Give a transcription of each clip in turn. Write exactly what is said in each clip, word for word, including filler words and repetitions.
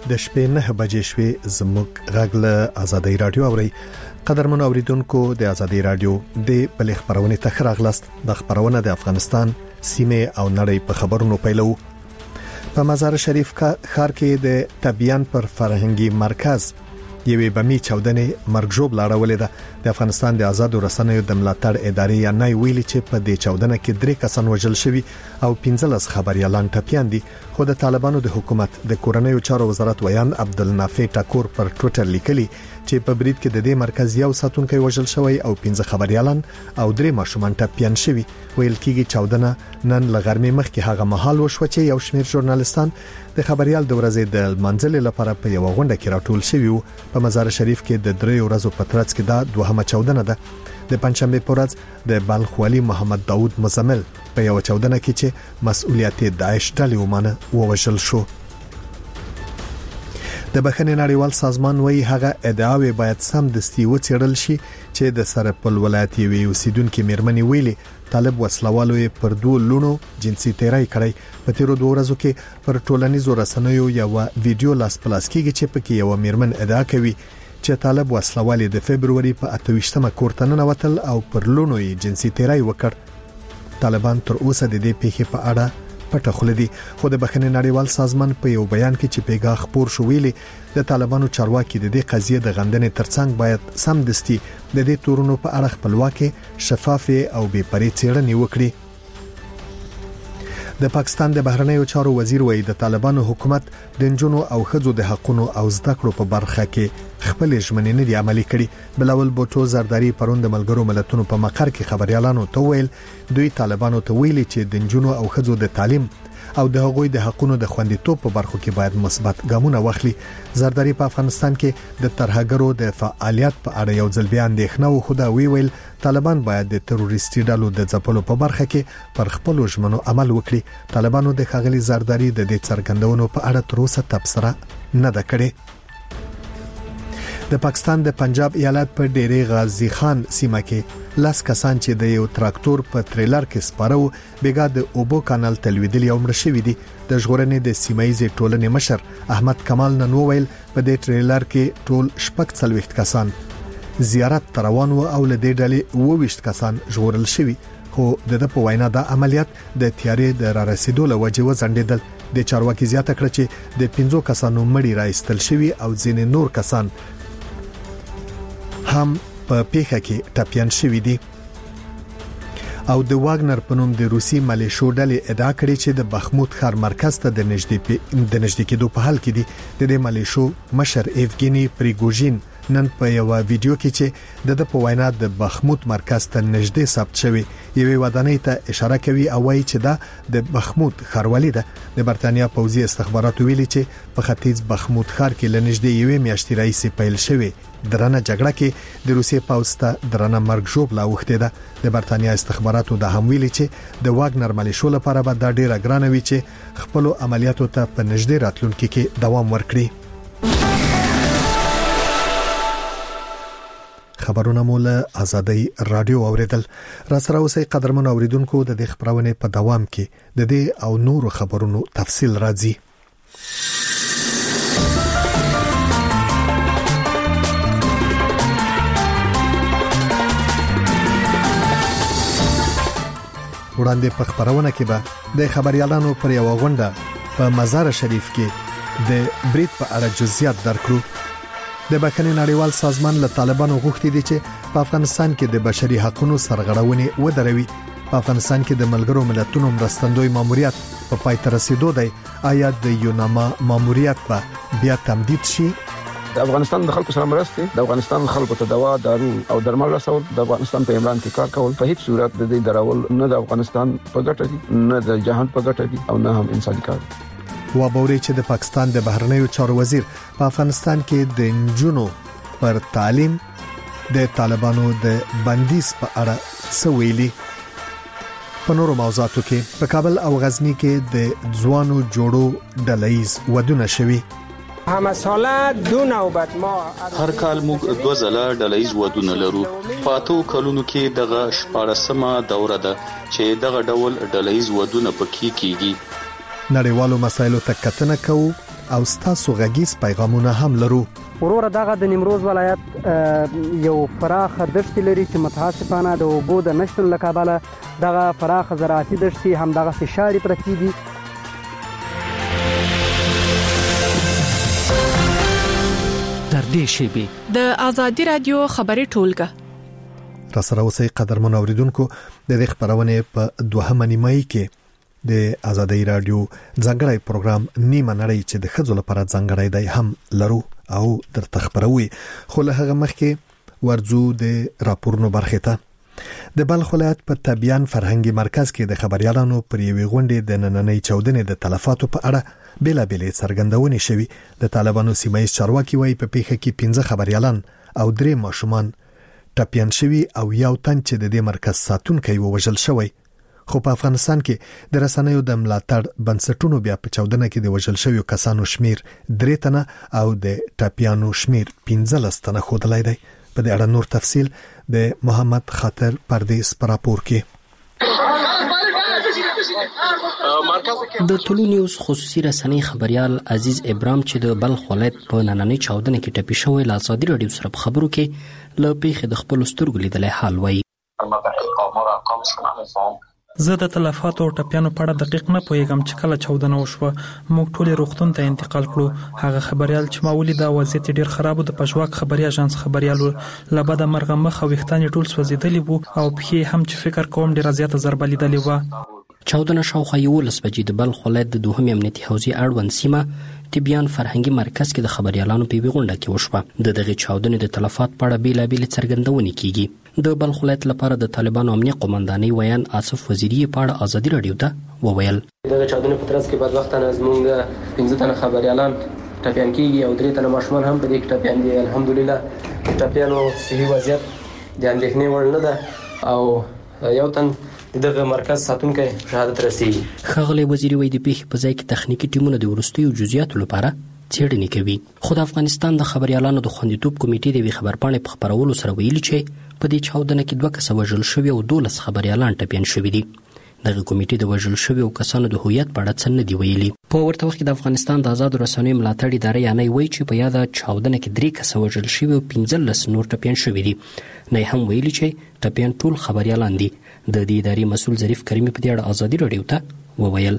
د شپې نه بجې شوې زموږ غږ له آزادۍ رادیو اوري. قدرمن اوریدونکو د آزادۍ رادیو د بل خبرونه ته راغلاست. د خبرونه د افغانستان سیمه او نړۍ په خبرونو پیلو. په مزار شریف ښار کې د تبیان پر فرهنګي مرکز یوې بمی چاودنې مرګ لاړولې ده. د افغانستان د آزاد رسنیو د ملاتړ ادارې یا نه ویلي چې په دې چاودنه کې درې کسان وژل شوي او پنځلس خبريالان ټپيان دي. خو د طالبانو د حکومت د کورنیو چارو وزارت ویان عبدالنافع ټاکور پر ټوئیټر لیکلي چې په برید کې د دې مرکز یو ساتونکی وژل شوی او پنځه خبريالان او درې ماشومان ټپيان شوي. ویل کېږي چاودنه نن لغرمې مخکې هغه مهال وشو چې یو شمېر ژورنالستان د خبريال د ورځې د منځل لپاره په یو غونډه کې راټول شوي وو. په مزار شریف کې د درې ورځو په ترڅ کې دا دوهمه چاودنه ده. د پنځشنبه په ورځ د بلخ والي محمد داوود مزمل په یو چاودنه کې چې مسؤلیت داعش ډلې ومانه ووژل شو. د بخښنې نړیوال سازمان وایي هغه ادعاوې باید سم دستي وڅېړل شي چې د سرپل ولایت یوې اوسیدونکو میرمنې ویلي طالب وسلوالو پر دوه لونو جنسي تیری کړی. په تیرو دوه ورځو کې پر ټولنیزو رسنیو یو ویډیو لاس پلاس کېږي چې پکې یو میرمن ادعا کوي چې طالب وسلوالي د فبرवरी په اته ویشتمه کورته ننوتل او پر لونو یې جنسي تیری وکړ. طالبان تر اوسه د دې پیښې په اړه پټه خوله دي. خو د بخښنې نړیوال سازمان په یو بیان کې چې پیغام خبر شو ویلي د طالبانو چارواکي د دې قضیه د غندنې ترڅنګ باید سم دستي د دې تورونو په اړه خپلواکي شفاف او بې پرې څېړنې وکړي. د پاکستان د بهرنیو چارو وزیر وایي د طالبانو حکومت د نجونو او ښځو د حقوقو او زده کړو په برخه کې خپل ژمنې نه دي عملي کړي. بلاول بوټو زرداری پرون د ملګرو ملتونو په مقر کې خبريالانو ته ویل دوی طالبانو ته ویلي چې د نجونو او ښځو د تعلیم او د هغوی د حقوقو د خوندیتوب په برخو کې باید مثبت ګامونه واخلي. زرداری په افغانستان کې د ترهګرو د فعالیت په اړه یو ځل بیا اندېښنه و خو دا ویل طالبان باید د تروریستي ډلو د ځپلو په برخه کې پر خپل ژمنو عمل وکړي. طالبانو د خاغلی زرداری د دې څرګندونو په اړه تر اوسه تبصره نه ده کړې. د پاکستان د پنجاب ایالت په ډېری غازی خان سیمه کې لاس کسان چې د یو تراکتور په تریلر کې سپارو بیګا د اوبو کانال تلویدل یو مړ شوی دي. د ژغورنې د سیمایي ټولنې مشر احمد کمال نن وویل په دې تریلر کې ټول شپږ څلوېښت کسان زیارت روان و او له دې ډلې اووه ویشت کسان ژغورل شوي. خو د په وینا د عملیات د تیارې د را رسیدو له وجې وځنډېدل. د چارواکي زیاته کړ چې د پنځو کسانو مړی راایستل شوی او ځینې نور کسان هم په پیښه کې ټپيان شوي دي. او د واګنر په نوم د روسي ملیشو ډلې ادعا کړې چې د بخموت ښار مرکز ته د نږدې د نږدې کېدو په حال کې دي. د دې ملیشو مشر ایفګینی پریګوژین نن په یو ویډیو کې چې د په وینا د بخموت مرکز ته نږدې ثبت شوی یوې ودانۍ ته اشاره کوي او وایي چې دا د بخموت ښاروالي ده. د برتانیا پوځي استخباراتو ویلي چې په ختیځ بخموت ښار کې لنږدې یوې میاشتې راهیسې پیل شوی درنه جګړه کې د روسیې پوځ ته درنه مرګ ژوبله وخته ده. د برتانیا استخباراتو د هم ویلي چې د واګنر ملیشو لپاره به دا ډیره ګرانه وي چې خپل عملیاتو ته په نږدې راتلونکي کې دوام ورکړي. خبرونه مول آزادۍ رادیو اوریدل. را سره اوسې قدرمن اوریدونکو د دې خبرونه په دوام کې د دې او نورو خبرونو تفصیل راځي. وړاندې په خبرونه کې به د خبريالانو پر یو غونډه په مزار شریف کې د برید په اړه جزئیات درکړو. د بخښنې نړیوال سازمان له طالبانو غوښتي دي چې په افغانستان کې د بشري حقوقو سرغړونې ودروي. په افغانستان کې د ملګرو ملتونو مرستندوی ماموریت په پای ته رسیدو دی. آیا د یوناما ماموریت به بیا تمدید شي؟ د افغانستان د خلکو سره مرسته د افغانستان خلکو ته دوا دارو او درمل رسول د افغانستان په امران کې کار کول په هیڅ صورت د دې درول نه د افغانستان په ګټه دي نه د جهان په ګټه دي او نه هم انساني کار. و بوري چې د پاکستان د بهرنیو چارو وزیر په افغانستان کې د نجونو پر تعلیم د طالبانو د بندیز په اړه سویلي. په نورو موضوعاتو کې په کابل او غزنی کې د ځوانو جوړو ډلهیز ودونه شوي. همه ساله دو نوبت ما هر کال موږ دوه ځله ډلهیز ودونه لرو. په اتو کلونو کې دغه شپاړسمه دوره ده چې دغه ډول ډلهیز ودونه پکې کیږي. نړیوالو مسایلو ته کتنه کوو او ستاسو غږیز پیغامونه هم لرو. ورور دغه د نیمروز ولایت یو فراخ دښت لري چې متاسفانه د اوبو د نشتون له کبله دغه فراخ زراعتي دښتې هم دغه شاړې پرتې دي. در دې شیبه د آزادي رادیو خبري ټولګه را سره اوسئ قدرمن اوریدونکو. د دې خبرونه په دوهمه نیمایي کې د آزادي رادیو ځانګړی پروګرام نیمه نړۍ چې د خځو لپاره ځانګړی دی هم لرو او در تخبروي. خو له هغه مخکې ورځو د راپورونو برخه ته. د بلخ ولایت په تبیان فرهنګي مرکز کې د خبريالانو پر یوې غونډې د نننۍ چودنې د تلفاتو په اړه بیلابېلې څرګندونې شوې. د طالبانو سیمایي چارواکي وايي په پیښه کې پنځه خبريالان او درې ماشومان ټپيان شوي او یو تن چې د دې مرکز ساتونکي ووژل شوی. خو په افغانستان کې د رسنیو د ملاتړ بنسټونو بیا په چودنه کې د وژل شویو کسانو شمیر درې تنه او د ټپيانو شمیر پنځلس تنه ښودلی دی. په دې اړه نور تفصیل د محمد خاطر پردیس پر راپور کې. د ټولو نیوز خصوصي رسنۍ خبريال عزیز ابراهیم چې د بلخ ولایت په نننۍ چاودنه کې ټپي شوی له آزادي رادیو سره په خبرو کې له پیښې د خپل سترګو لیدلای حال وایي. زه د تلفاتو او ټپیانو په اړه دقیق نه پوهیږم چې کله چاودنه وشوه موږ ټول روغتون ته انتقال کړو. هغه خبريال چې ما ولید وضعیت ډیر خراب و. د پښواک خبري اژانس خبريالو لبد مرغه مخ او وختان ټول سوځیدلی وو او په هم چې فکر کوم ډیر زیاته ضربه لیدلې و. چاودنه شاوخوا یولس بجې د بلخ ولایت د دوهم امنیتي حوزې اړوند سیمه تبیان فرهنګي مرکز کې د خبريالانو په غونډه کې وشوه. د دغه چاودنې د تلفات په اړه بیلابېل څرګندونې کیږي. د بلخ ولایت لپاره د طالبانو امنیت قومندانۍ ویان آصف وزیری په اړه آزادي رادیو ته وویل. دغه چاودنې په ترڅ کې بعد وخت نه زموږ پنځه تنه خبريالان ټپيان کیږي او درې تنه ماشومان هم په دې کې ټپيان دي. الحمدلله ټپيانو صحي وضعیت د اندېښنې وړ نه ده او یو تن دغه مرکز ساتونکي شهادت رسیږي. ښاغلی وزیری وایي د پیښې په ځای کې تخنیکی ټیمونه د وروستیو جزئیاتو لپاره څېړنې کوي. خو د افغانستان د خبريالانو د خوندیتوب کمیټې د خبرپاڼې په خبرولو سره ویلي چې په دې چاودنه کې دوه کسه وژل شوي او دولس خبريالان ټپيان شوي دي. دغه کمیټې د وژل شویو کسانو د هویت په اړه څه نه دی ویلي. په ورته وخت کې د افغانستان د آزادو رسنیو ملاتړ ادارې یعنی وایي چې په یاده چاودنه کې درې کسه وژل شوي او پنځلس نور ټپيان شوي دي. نه هم ویلي چې ټپيان ټول خبريالان دي. د دې ادارې مسؤل ظریف کریمي په دې اړه آزادي رادیو ته وویل.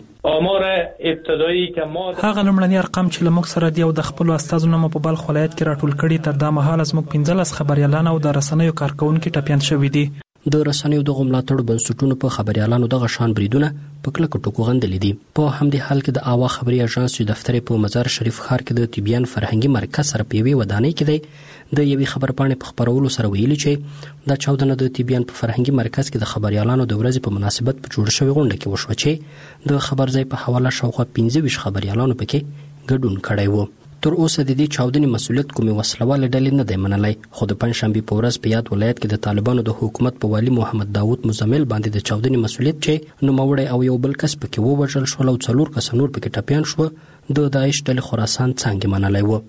هغه لومړني ارقام چې لمک سره دی او د خپل استادونو په بلخ ولایت کې راټول کړي تر دا مهال زموږ پنځلس خبريالان او د رسنیو کارکونکو ټپيان شوي دي. د رسنیو د ملاتړ بنسټونو په خبريالانو دغه شان بریدونه په کلکو ټکو غندلې دي. په همدې حال کې د اوا خبري اژانس چې دفتر په مزار شریف ښار کې د تبیان فرهنګي مرکز سره په یوې ودانۍ کې دی د یوې خبرپاڼې په خبرولو سره ویلي چې دا چاودنه د تبیان په فرهنګي مرکز کې د خبريالانو د ورځې په مناسبت په جوړ شوی غونډه کې وشوه چې د خبر ځای په حواله شاوخوا پنځه ویشت خبريالانو پکې ګډون کړی و. تر اوسه د دې چاودنې مسؤلیت کومې وسلواله ډلې نه دی منلی. خو د پنځشنبې په ورځ په یاد ولایت کې د طالبانو د حکومت په والي محمد داوود مزمل باندې د چاودنې مسؤلیت چې نوموړی او یو بل کس پکې ووژل شول او څلور کس نور پکې ټپيان شو د داعش ډلې خراسان څنګه منلی و.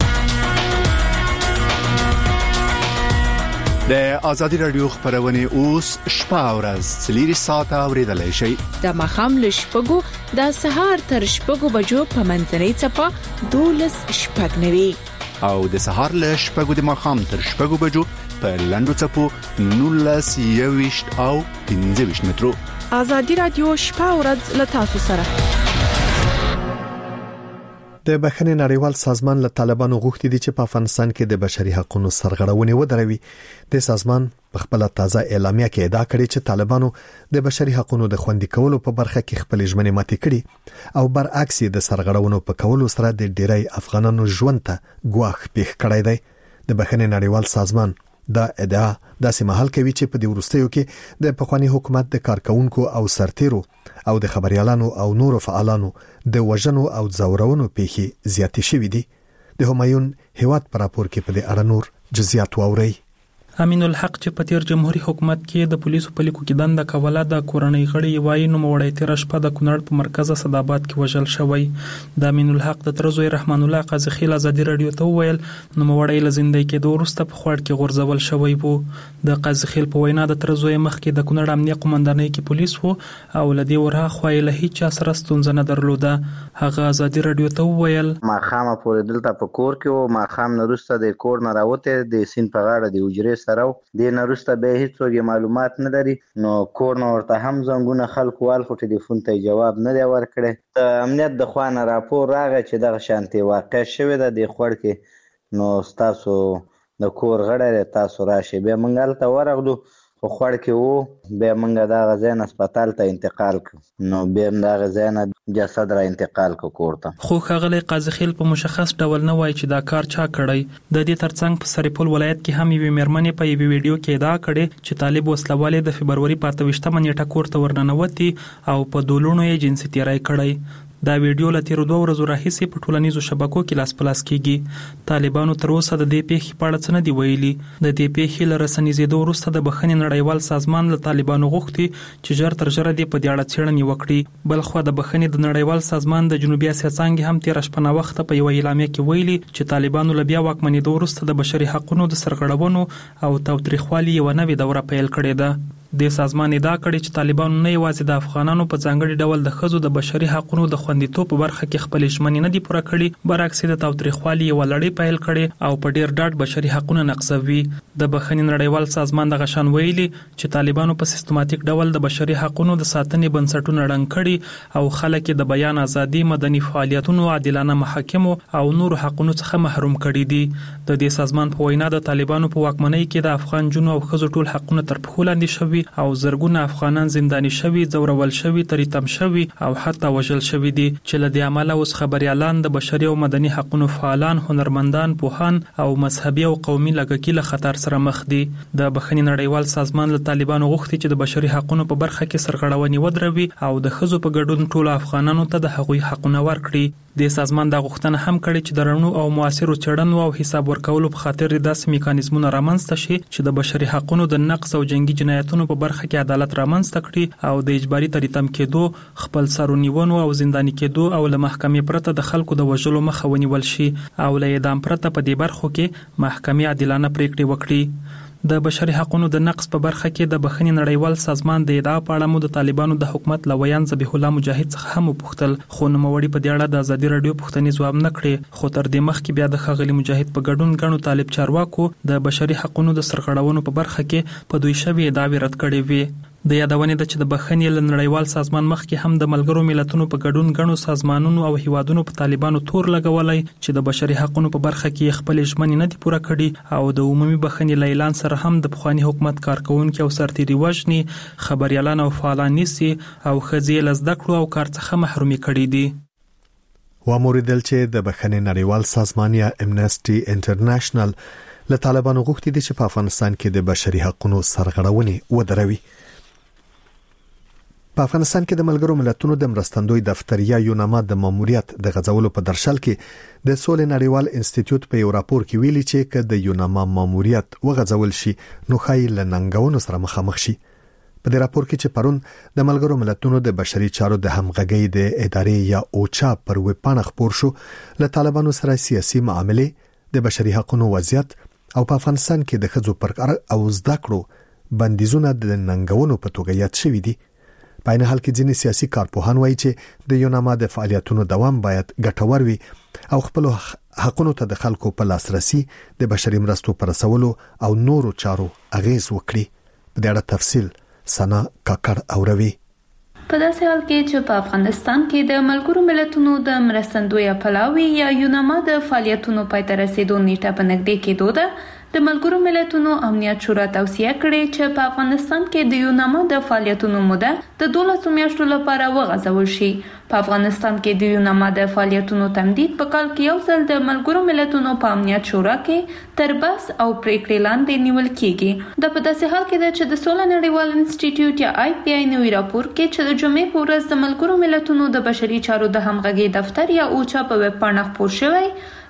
د آزادي رادیو خبرونه اوس شپه او ورځ څلور ساعته اوریدلای شئ. د مخام له شپږو د سهار تر شپږو بجو په منځنۍ څپه دولس شپږ نوي او د سهار له شپږو د مخام تر شپږو بجو په لنډو څپو نولس یويشت او پنځه ویشت مترو. آزادي رادیو شپه او ورځ له تاسو سره. د بخښنې نړیوال سازمان له طالبانو غوښتي دي چې په افغانستان کې د بشري حقوقو سرغړونې ودروي. د سازمان په خپل تازه اعلامیه کې ادعا کړې چې طالبانو د بشري حقوقو د خوندي کولو په برخه کې خپل ژمنې ماتې کړې او برعکس د سرغړونو په کولو سره د ډیری افغانانو ژوند ته ګواښ پیښ کړی دی. د بخښنې نړیوال سازمان دا ادعا داسې مهال کوي چې په دې وروستیو کې د پخوانی حکومت د کارکونکو او سرتیرو او د خبريالانو او نورو فعالانو د وژنو او ځورونو پیښې زیاتې شوې دي. د همایون هیواد پر راپور کې په دې اړه نور جزئیات واوري. امین الحق چې په تیر جمهوریت حکومت کې د پولیسو په لیکو کې دنده کوله د کورنۍ غړي وایي نو موړی تیر شپه د کونړ په مرکز صداباد کې وژل شوی. د امین الحق د ترزوی رحمان الله قاضي خیل ازادي رادیو ته ویل نو موړی لزندۍ کې د ورسته په خوړ کې غورځول شوی وو. د قاضي خیل په وینا د ترزوی مخ کې د کونړ امنیه قومندانۍ کې پولیس وو او لدی ورها خوای له هیڅ سره ستونزه نه درلوده. هغه ازادي رادیو ته ویل ما خامه پورې دلته په کور کې او ما خام نرسته د کور نه راوته د سین په غاړه د وجرې سره د نرسته به هیڅ معلومات نه لري نو کور نو ورته هم زنګونه خلکو وال خو ټلیفون ته جواب نه دی ورکړی. د امنیت د خوانه راپور راغی چې دغه شانتي واقع شوه د دې خور کې نو تاسو د کور غړی تاسو راشي به منګل ته ورغلو خو خور کې وو به منګه د غزین هسپتال ته انتقال ک نو به د غزین جسد را انتقال ک کوړه. خو خغلی قاضي خیل په مشخص ډول نه وای چې دا کار چا کړی. د دې ترڅنګ په سریپول ولایت کې هم یوه مېرمنې په یوه ویډیو کې ادعا کړې چې طالب وسلواله د فبرवरी په اته ویشتمه نیټه کور ته ورننوتی او په دولونو یې جنسي تیری کړی. دا ویډیو له تیر دوه ورځې راهیسې په ټولنیزو شبکو کې لاس په لاس کیږي. طالبانو تر اوسه د دې پیښې په اړه څه نه دی ویلي. د دې پیښې له رسنیزېدو وروسته د بخښنې نړیوال سازمان له طالبانو غوښتي چې ژر تر ژره دې په دې اړه څېړنې وکړي. بل خو د بخښنې د نړیوال سازمان د جنوبي اسیا څانګې هم تیر شپه ناوخته په یوه اعلامیه کې ویلي چې طالبانو له بیا واکمنېدو وروسته د بشري حقوقو د سرغړونو او تاوتریخوالي یوه نوې دوره پیل کړې ده. د سازمان ادعا کړې چې طالبانو نه یوازې د افغانانو په ځانګړي ډول د ښځو د بشري حقوقو د خوندیتوب په برخه کې خپل ژمنې نه دي پوره کړې، برعکس د تاوتریخوالي یوه لړۍ پیل کړې او په ډیر ډاډ بشري حقوقونه نقضوي. د بخښنې نړیوال سازمان دغه شان ویلي چې طالبانو په سیستماتیک ډول د بشري حقوقو د ساتنې بنسټونه ړنګ کړي او خلک د بیان ازادي، مدني فعالیتونو، عادلانه محاکمو او نورو حقوقو څخه محروم کړي دي. د دې سازمان په وینا د طالبانو په واکمنۍ کې د افغان جنو او ښځو ټول حقوقونه تر پښو لاندې شوي او زرګونه افغانان زنداني شوي، ځورول شوي، تریتم شوي او حتی وژل شوي دي چې له دې امله اوس خبريالان، د بشري او مدني حقوقو فعالان، هنرمندان، پوهان او مذهبي او قومي لږکي له خطر سره مخ دي. د بخښنې نړیوال سازمان له طالبانو غوښتي چې د بشري حقوقو په برخه کې سرغړونې ودروي او د ښځو په ګډون ټول افغانانو ته د هغوی حقونه ورکړي. د سازمان دا غوښتنه هم کړې چې د رڼو او موثرو څېړنو او حساب ورکولو په خاطر داسې میکانیزمونه رامنځته شي چې د بشري حقوقو د نقض او جنگي جنایتونو په برخه کې عدالت رامنځته کړي او د اجباري تریتم کېدو، خپل سرونیونو او زنداني کېدو او له محکمې پرته د خلکو د وژلو مخه ونیول شي او له اعدام پرته په دې برخو کې محکمې عادلانه پریکړې وکړي. د بشري حقوقو د نقض په برخه کې د بخښنې نړیوال سازمان د ادعا په اړه مو د طالبانو د حکومت لویان ذبیح الله مجاهد څخه هم وپوښتل، خو نوموړي په دې اړه د ازادي رادیو پوښتنې ځواب نه کړې. خو تر دې مخکې بیا د ښاغلي مجاهد په ګډون ګڼو طالب چارواکو د بشري حقوقو د سرغړونو په برخه کې په دوی شوې ادعاوې رد کړې وې. د یادونې ده چې د بخښنې له نړیوال سازمان مخکې هم د ملګرو ملتونو په ګډون ګڼو سازمانونو او هیوادونو په طالبانو تور لګولای چې د بشري حقوقو په برخه کې خپل ژمنې نه دي پوره کړي او د عمومي بخښنې له اعلان سره هم د پخواني حکومت کارکونکو او سرتیري وژني، خبريالان او فعالان نیسي او ښځې له زده کړو او کار څخه محرومي کړي دي. واموریدل چې د بخښنې نړیوال سازمان یا امنسټي انټرنیشنل له طالبانو غوښتي دي چې په افغانستان کې د بشري حقوقو سرغړونې ودروي. په افغانستان کې د ملګرو ملتونو د مرستندوی دفتر یا یوناما د ماموریت د غځولو په درشل کې د سولې نړیوال انسټیټیوټ په یو راپور کې ویلي چې که د یوناما ماموریت وغځول شي نو خای له ننګونو سره مخامخ شي. په دې راپور کې چې پرون د ملګرو ملتونو د بشري چارو د همغږي د ادارې یا اوچا پر ویب پاڼه خپور شو، له طالبانو سره سیاسي معاملې، د بشري حقوقو وضعیت او په افغانستان کې د ښځو پر کار او زده کړو بندیزونه د ننګونو په توګه یاد شوي دي. په عین حال کې ځینې سیاسي کارپوهان وایي چې د یوناما د فعالیتونو دوام باید ګټور وي او خپل حقوقو ته د خلکو په لاسرسي، د بشري مرستو پر رسولو او نورو چارو اغیز وکړي. په دې اړه تفصیل سنا کاکړ اوروي. په داسې حال کې چې په افغانستان کې د ملګرو ملتونو د مرستندوی پلاوی یا یوناما د فعالیتونو پای ته رسیدو نیټه په نږدې کېدو ده، د ملګرو ملتونو امنیت شورا توصیه کړې چې په افغانستان کې د یوناما د فعالیتونو موده د دولسو میاشتو لپاره وغځول شي. په افغانستان کې د یوناما د فعالیتونو تمدید په کال کې یو ځل د ملګرو ملتونو په امنیت شورا کې تر بحث او پریکړې لاندې نیول کیږي. د په داسې حال کې ده چې د سولې نړیوال انسټیټیوټ یا آی پی آی نوی راپور کې چې د جمعې په ورځ د ملګرو ملتونو د بشري چارو د همغږي دفتر یا اوچا په ویب پاڼه خپور شوی،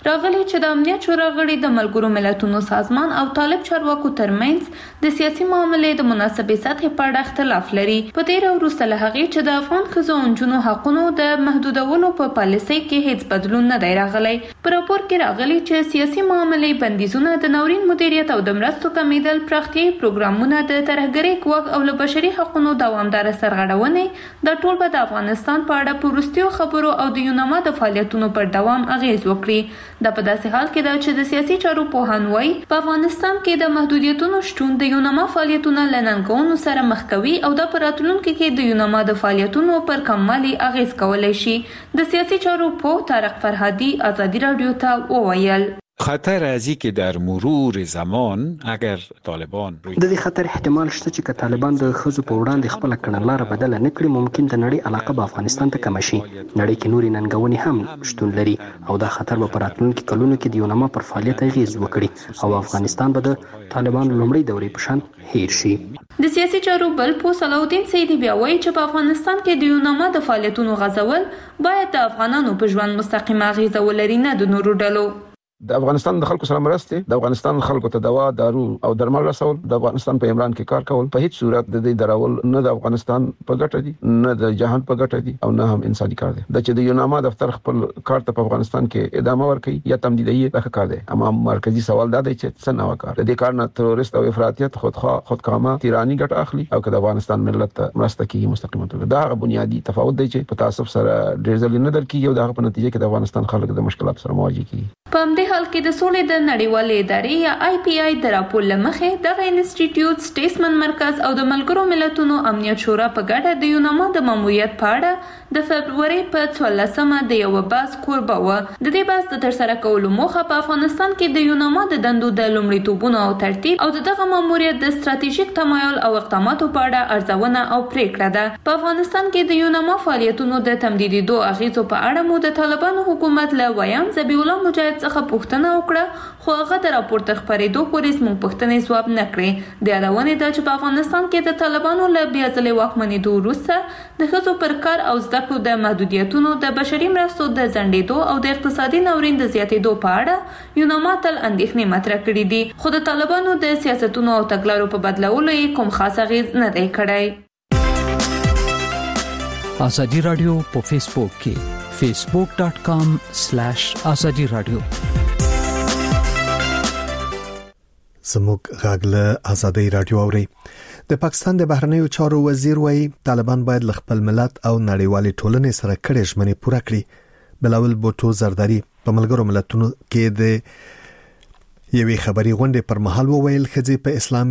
راغلي چې د امنیت شورا غړي د ملګرو ملتونو سازمان او طالب چارواکو ترمنځ د سیاسي معاملې د مناسبې سطحې په اړه اختلاف لري. په تیر وروسته له هغې چې د افغان ښځو او نجونو حقونو د محدودولو په پالیسۍ کې هیڅ بدلون نه دی راغلی. په راپور کې راغلي چې سیاسي معاملې بندیزونه د ناورین مدیریت او د مرستو کمیدل پراختیایي پروګرامونه د ترهګرۍ ګواښ او له بشري حقونو دوامداره سرغړونې دا ټول به د افغانستان په اړه په وروستیو خبرو او د یوناما د فعالیتونو پر دوام اغیز وکړي. دا په داسې حال کې ده چې د سیاسي چارو پوهان وایي په افغانستان کې د محدودیتونو شتون د یوناما فعالیتونه له ننګونو سره مخ کوي او د په راتلونکي کې د یوناما د فعالیتونو پر کموالي اغیز کولی شي. د سیاسي چارو پوه طارق فرهادي ازادي رادیو ته وویل خطر ازی که در مرور زمان اگر طالبان د دې خطر احتمال شته چې که طالبان د ښځو په وړاندې خپله کړنلاره بدله نه کړي ممکن د نړۍ علاقه به افغانستان ته کمه شي. نړۍ کې نورې ننګونې هم شتون لري او دا خطر به په راتلونکي کلونو کې د یوناما پر فعالیت اغیز وکړي او افغانستان به د طالبانو لومړۍ دورې په شان هیر شي. د سیاسي چارو بل پوه صلاح سیدي بیا وایي چې په افغانستان کې د یوناما د فعالیتونو غځول باید د افغانانو په ژوند مستقیمه اغیزه ولري نه د نورو ډلو. د افغانستان د خلکو سره مرستې د افغانستان خلکو ته دوا دارو او درمل رسول د افغانستان په عمران کې کار کول په هیڅ صورت د دې درول نه د افغانستان په ګټه دي نه د جهان په ګټه دي او نه هم انساني کار دی. د چې د یوناما دفتر خپل کار ته په افغانستان کې ادامه ورکړي یا تمدیدي دا کار دی. اما مرکزی سوال دا دی چې څه نو کار د دې کار نه تروریست او افراطیت خودخواه خودکامه تیرانی ګټه اخلي او که د افغانستان ملت مرسته کوي مستقیمه توګه. دا بنیادی تفاوت دی چې په تعصب سره ډیر ځل نه درکېږي او دا په نتیجه کې د افغانستان خلک د مشکلات سره مواجه کیږي. په همدې حال کې د سولې د نړیوالې ادارې یا آی پی آی د راپور له مخې دغه انسټیټیوټ سټیسمن مرکز او د ملګرو ملتونو امنیت شورا په ګډه د یوناما د ماموریت په اړه د فبروري په څوارلسمه د یو بحث کوربه وه. د دې بحث د ترسره کولو موخه په افغانستان کې د یوناما د دندو د لومړیتوبونو او ترتیب او د دغه ماموریت د ستراتیژیک تمایل او اقداماتو په اړه ارزونه او پریکړه ده. په افغانستان کې د یوناما فعالیتونو د تمدیدېدو اغیزو په اړه مو د طالبانو حکومت له ویان ذبیح الله مجاهد څخه پوښتنه وکړه خو هغه د راپور تر خپرېدو پورې زموږ پوښتنې ځواب نه کړې. د یادونې ده چې په افغانستان کې د طالبانو له بیا ځلې واکمنېدو وروسته د ښځو پر کار او زده کړو د محدودیتونو د بشري مرستو د ځنډېدو او د اقتصادي ناورین د زیاتېدو په اړه یوناما تل اندېښنې مطرح کړي دي خو د طالبانو د سیاستونو او تګلارو په بدلولو یې کوم خاص اغیز نه دی کړی. ازادي رادیو په فیسبوک کې facebook dot com slash azadi radio زموږ غاګله ازادي رادیو اوري. د پاکستان د بهرنیو چارو وزیر وایي طالبان باید ل خپل ملت او نړیوالې ټولنې سره کړې ژمنې پوره کړي. بلاول بوټو زرداری په ملګرو ملتونو کې د یوې خبري غونډې پر مهال وویل خځې په اسلام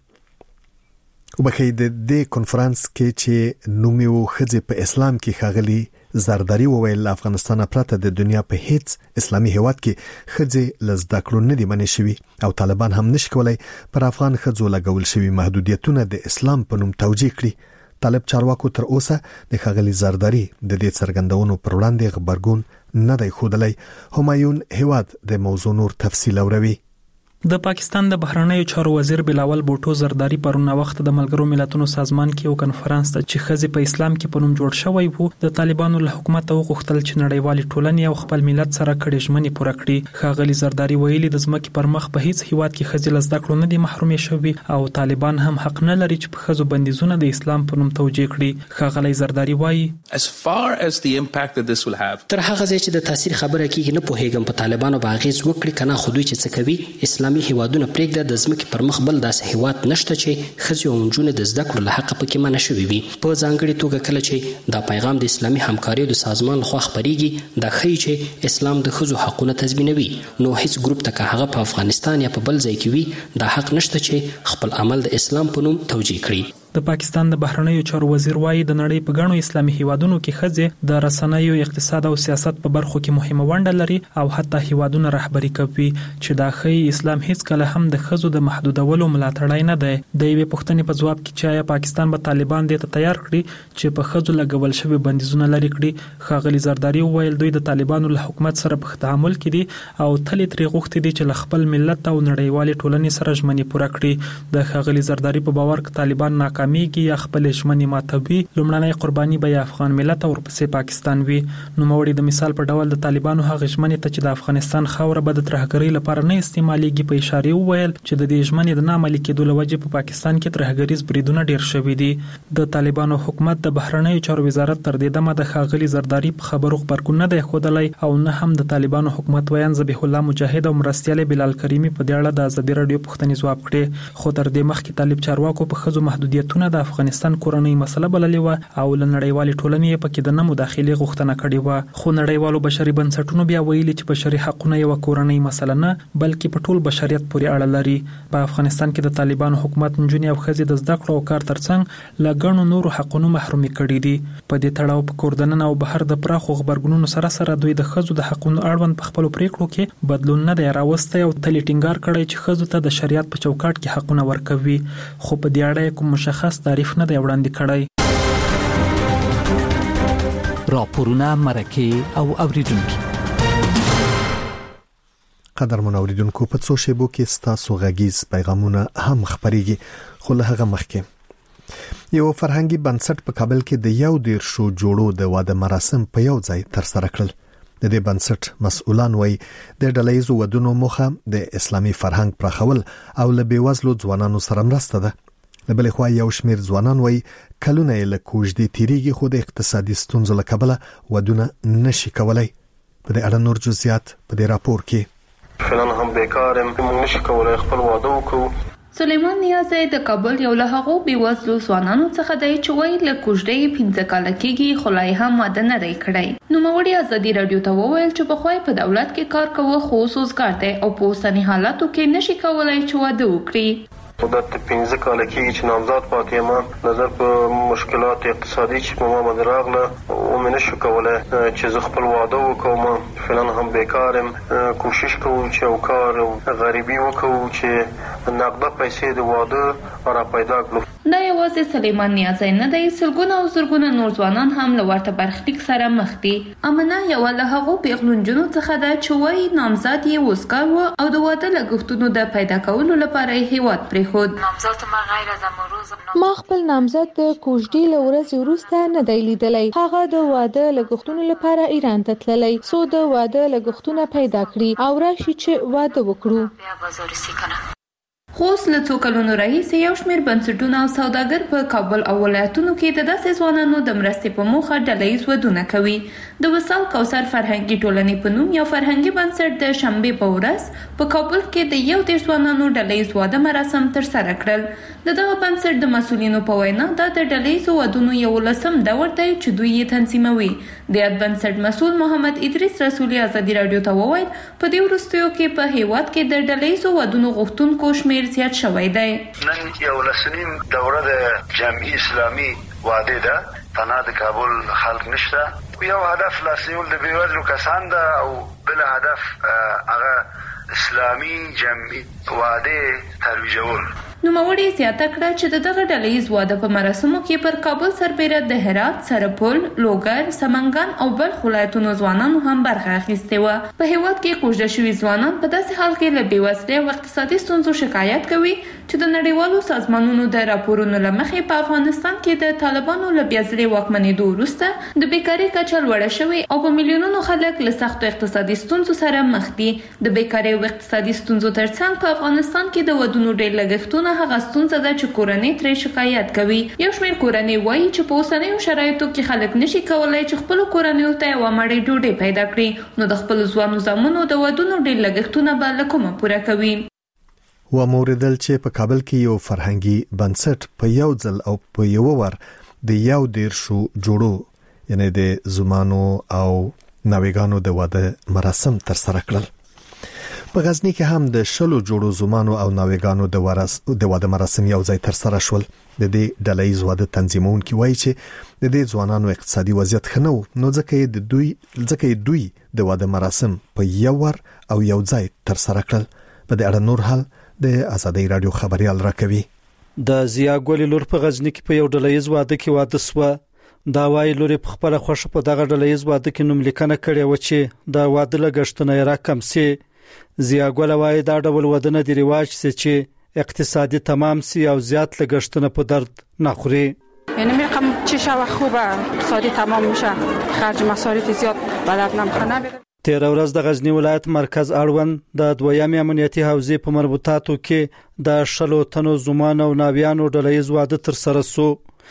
کې وبخې د دې کنفرانس کې چې نومیو خځې په اسلام کې خاغلي زرداری وویل افغانستان پرته د دنیا په هیڅ اسلامي هیواد کې خځې لزده کړو نه دی منې شوی او طالبان هم نشي کولای پر افغان خځو لګول شوی محدودیتونه د اسلام په نوم توجیه کړي. طالب چارواکو تر اوسه د خاغلي زرداری د دې څرګندونو پر وړاندې خبرګون نه دی ښودلی. همایون هیواد د موضوع نور تفصیل اوروي. د پاکستان د بهرنیو چارو وزیر بلاول بوټو زرداری پرون وخت د ملګرو ملتونو سازمان کې یو کنفرانس ته چې خځې په اسلام کې په نوم جوړ شوی وو د طالبانو له حکومت وغوښتل چې نړیوالې ټولنې او خپل ملت سره کړي ژمنې پوره کړي. خاغلی زرداری ویلي د ځمکې پر مخ په هیڅ هیواد کې خځې له زده کړو نه دي محرومې شوي او طالبان هم حق نه لري چې په ښځو بندیزونه د اسلام په نوم توجیه کړي. خاغلی زرداری وایي as far as the impact that this will have تر هغه ځای چې د تاثیر خبره کیږي نه پوهیږم په طالبانو باغیز وکړي کنه خو دوی چې څه کوي اسلامي هیوادونه پرېږدي د ځمکې پر مخ بل داسې هیواد نشته چې ښځې او نجونې د زده کړو له حقه پکې منع شوي وي. په ځانګړې توګه کله چې دا پیغام د اسلامي همکاریو د سازمان لخوا خپریږي دا ښیي چې اسلام د ښځو حقونه تضمینوي نو هیڅ ګروپ ته که هغه په افغانستان یا په بل ځای کې وي دا حق نشته چې خپل عمل د اسلام په نوم توجیه کړي. د پاکستان د بهرنیو چارو وزیر وایي د نړۍ په ګڼو اسلامي هیوادونو کې ښځې د رسنیو اقتصاد او سیاست په برخو کې مهمه ونډه لري او حتی هیوادونه رهبري کوي چې دا ښیي اسلام هیڅ کله هم د ښځو د محدودولو ملاتړی نه دی. د یوې پوښتنې په ځواب کې چې آیا پاکستان به طالبان دې ته تیار کړي چې په ښځو لګول شوي بندیزونه لرې کړي. ښاغلي زرداری وویل دوی د طالبانو له حکومت سره په تعامل کې دي او تل یې ترې غوښتي دي چې له خپل ملت او نړیوالې ټولنې سره ژمنې پوره کړي. د ښاغلي زرداری په باور که طالبان ناکام ناکاميږي یا خپل ژمنې ماتوي لومړنۍ قرباني به افغان ملت او ورپسې پاکستان وي. نو موړي د مثال په ډول د طالبانو هغه ژمنې ته چې د افغانستان خاوره به د ترهګرۍ لپاره نه استعمالېږي په اشاره وویل چې د دې ژمنې د نامعملي کېدو لوجه په پاکستان کې ترهګریز بریدونه ډیر شوي دي. د طالبانو حکومت د بهرنیو چارو وزارت تر دې دمه د ښاغلي زرداری په خبرو خبرګون نه دی ښودلی او نه هم د طالبانو حکومت ویان ذبیح الله مجاهد او مرستیال بلال کریمی په دې اړه د ازادي رادیو پوښتنې ځواب کړي. خو تر دې مخکې طالب چارواکو په ښځو محدودیتونه د افغانستان کورنۍ مسله بللې وه او له نړیوالې ټولنې په کې د نه مداخلې غوښتنه کړې وه. خو نړیوالو بشري بنسټونو بیا ویلي چې بشري حقونه یو کورنۍ مسله نه بلکې په ټول بشریت پورې اړه لري. په افغانستان کې د طالبانو حکومت نجونې او ښځې د زده کړو او کار ترڅنګ له ګڼو نورو حقونو محرومي کړي دي. په دې تړاو په کور دننه او بهر د پراخو خبرګونونو سره سره دوی د ښځو د حقونو اړوند په خپلو پریکړو کې بدلون نه دی راوستی او تل یې ټینګار کړی چې ښځو ته د شریعت په چوکاټ کې حقونه ورکوي. خو په دې اړه کوم مشخص تعریف نه دی وړاندې کړی. راپورونه مرکه او اوریدونکو قدرمن اوریدونکو په څو شیبو کې ستاسو غږیز پیغامونه هم خبريږي. خو له هغه مخکې یو فرهنګي بنسټ په کابل کې د یو دیر شو جوړو د واده مراسم په یو ځای تر سره کړل. د دې بنسټ مسؤلان وایي د ډلهیزو ودونو موخه د اسلامي فرهنګ پراخول او له بیوزلو ځوانانو سره مرسته ده. د بل خوا یو شمیر ځوانان وایي کلونه یې له کوژدې تیریږي خو د اقتصادي ستونزو له کبله ودونه نشي کولای. په دې اړه نور جزئیات په دې راپور کې. فلان هم بیکارم موږ نشو کولای خپل واده وکړو. سلیمان نیازی د کابل یو له هغو بیوزلو ځوانانو څخه دی چې وایي له کوژدې پنځه کاله کېږي خو لا یې هم واده نه دی کړی. نوموړي ازادي رادیو ته وویل چې پخوا په دولت کې کار کوه خو اوس وزګار دی او په اوسني حالاتو کې نشي کولای چې واده وکړي. مدت پنځه کاله کېږي چې نامزاد پاتې یم. نظر په مشکلات اقتصادي چې په ما باندې راغله او مې نشو کولای چې زه خپل واده وکړم. فعلا هم بیکارم. کوشش کوم چې یو کار غریبي وکړو چې نقده پیسې د واده را پیدا کړو. دا یوازې سلیمان نیازی نه دی، سلګونه او زرګونه نور ځوانان هم له ورته برخلیک سره مخ دي. امنه یو له هغو پیغلو نجونو څخه ده چې وایي نامزاد یې وزګار و او د واده لګښتونو د پیدا کولو لپاره یې هیواد پرېښود. ما خپل نامزد د کوژدې له ورځې وروسته نه دی لیدلی. هغه د واده لګښتونو لپاره ایران ته تللی څو د واده لګښتونه پیدا کړي او راشي چې واده وکړو. خو له څو کلونو راهیسې یو شمېر بنسټونه او سوداګر په کابل او ولایتونو کې د داسې ځوانانو د مرستې په موخه ډلهییز ودونه کوي. د وصال کوثر فرهنګي ټولنې په نوم یو فرهنګي بنسټ د شنبې په ورځ په کابل کې د یو دېرش ځوانانو ډلهییز واده مراسم ترسره کړل. د دغه بنسټ د مسؤلینو په وینا دا د ډلهییزو ودونو یولسم دور دی چې دوی یې تنظیموي. د یاد بنسټ مسؤل محمد ادریس رسولي ازادي رادیو ته وویل په دې وروستیو کې په هیواد کې د ډلهییزو ودونو غوښتونکو شمېر زیات شوی دی. نن یو لسنیم دوره د جمعي اسلامي واده ده. تنها د کابل خلک نشته. یو هدف لاسنیول د بیوزلو کسان ده او بل هدف هغه اسلامي جمعي واده ترویجول. نوموړي زیاته کړه چې د دغه ډلهییز واده په مراسمو کې پر کابل سربیره د هرات، سرپل، لوګر، سمنګان او بلخ ولایتونو ځوانانو هم برخه اخیستې وه. په هیواد کې کوژده شوي ځوانان په داسې حال کې له بېوزلۍ او اقتصادي ستونزو شکایت کوي چې د نړیوالو سازمانونو د راپورونو له مخې په افغانستان کې د طالبانو له بېځلې واکمنېدو وروسته د بیکارۍ کچه لوړه شوې او په میلیونونو خلک له سختو اقتصادي ستونزو سره مخ دي. د بیکارۍ او اقتصادي ستونزو ترڅنګ په افغانستان کې د ودونو ډېر لګښتونه هغه ستونزه ده چې کورنۍ ترې شکایت کوي. یو شمېر کورنۍ وایي چې په اوسنیو شرایطو کې خلک نشي کولای چې خپلو کورنیو ته یوه مړۍ ډوډۍ پیدا کړي، نو د خپلو ځوانو زامنو د ودونو ډېر لګښتونه به له کومه پوره کوي. و موردل چې په کابل کې یو فرهنګي بنسټ په یو ځل او په یو ور د یو دیرشو جوړو یعنی د زمانو او ناویګانو د واده مراسم تر سره کړل. په غزنی کې هم د شلو جوړو زمانو او ناویګانو د ورس د واده مراسم یو ځای تر سره شول. د دې ډلهییز واده تنظیمونکي وایي چې د دې ځوانانو اقتصادي وضعیت ښه نه و، نو ځکه د دوی ځکه دوی د واده مراسم په یو ور او یو ځای تر سره کړل. په دې اړه نور حال د ازادي رادیو خبريال راکوي. د زیا ګولې لور په غزنی کې په یو ډلهییز واده کې واده سو. دا وايي لوري په خپل خوښه په دغه ډلهییز واده کې نوم لیکنه کړې و چې دا واده لګښتونه را کم سي. زیا ګول وايي دا ډول ودونه د ریواج سي چې اقتصادي تمام سي او زیات لګښتونه په درد نخوري. یعنی میگم چه شو خوبه اقتصادی تمام میشه، خرج مصارف زیاد بلد نمیخونه. تیر ورځ د غزنی ولایت مرکز اړوند د دویمې امنیتي حوزې په مربوطاتو کې د شلو تنو زمان او ناویانو ډلهیز واده تر سره سو.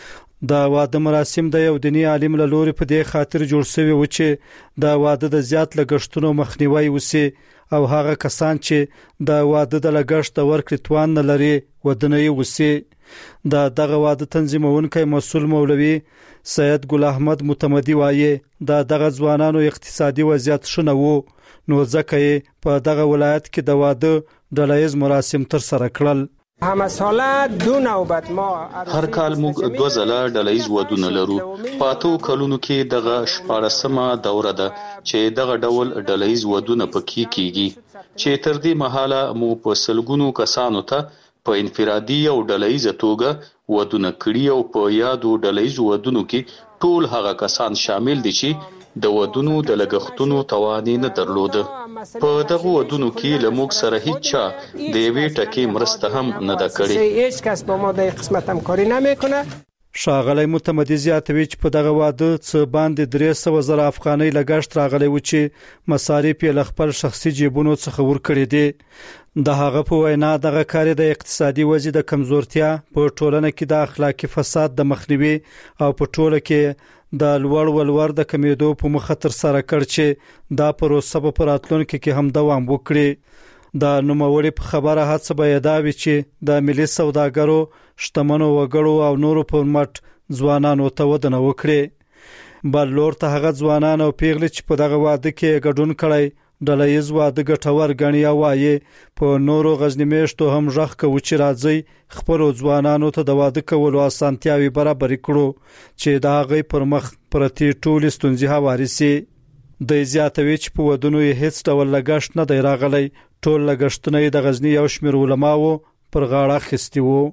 د واده مراسم د یو دیني عالم له لوري په دې خاطر جوړ شوی و چې د واده د زیات لګښتونو مخنیوي وسی او هغه کسان چې د واده د لګښت ورکړې توان نه لري ودنه یې وسی. د دغه واده تنظیمونکي مسؤل مولوي سید ګل احمد متمدي وایي د دغه ځوانانو اقتصادي وضعیت شنه وو، نو ځکه په دغه ولایت کې د واده ډلهیز مراسم تر سره کړل. همه ساله دو نوبت ما هر کال موږ دوه ځله ډلهیز ودونه لرو. پاتو کلونو کې دغه شپاړسمه دوره ده چې دغه ډول ډلهیز ودونه پکې کیږي، چې تر دې مهاله مو په سلګونو کسانو ته په انفرادي او ډلهیزه توګه ودونه کړي او په یادو ډلهیز ودونو کې ټول هغه کسان شامل دي چې د ودونو د لګښتونو توان نه درلوده. په دغه ودونو کې لموږ سره هیڅ چا د یوې ټکي مرسته هم نه ده کړې. هیڅ کس با ما د قسمت همکاری نمیکنه. شاغلی متمدي زیاتوي چې په دغه واده څه باندې درې سوه زره افغانۍ لګښت راغلی و چې مصارف یې له خپل شخصي جیبونو څخه ورکړي دي. د هغه په وینا دغه کار د اقتصادي وضعیت د کمزورتیا په ټولنه کې د اخلاقی فساد د مخنیوي او په ټوله کې د لوړ ولور د کمیدو په مخه تر سره کړ چې دا پروسه په راتلونکي کې هم دوام وکړي. د نوموړي په خبره هڅه به دا وي چې د ملي سوداګرو، شتمنو وګړو او نورو په مټ ځوانانو ته ودونه وکړي. بل لور ته هغه ځوانان او پیغلې چې په دغه واده کې ګډون کړي ډلهیز واده ګټور ګڼي او وایي په نورو غزنی میشتو هم ژغ کوي چې راځي خپل ځوانانو ته د واده کولو اسانتیاوي برابر کړو چې د هغه پر مخ پرتی ټول ستونزې هواري سي. د زیاتوي چې په ودونو یې هیڅ ډول لګښت نه دی راغلی، ټول لګښتونه د غزنی یو شمېر علماو پر غاړه اخیستي وو.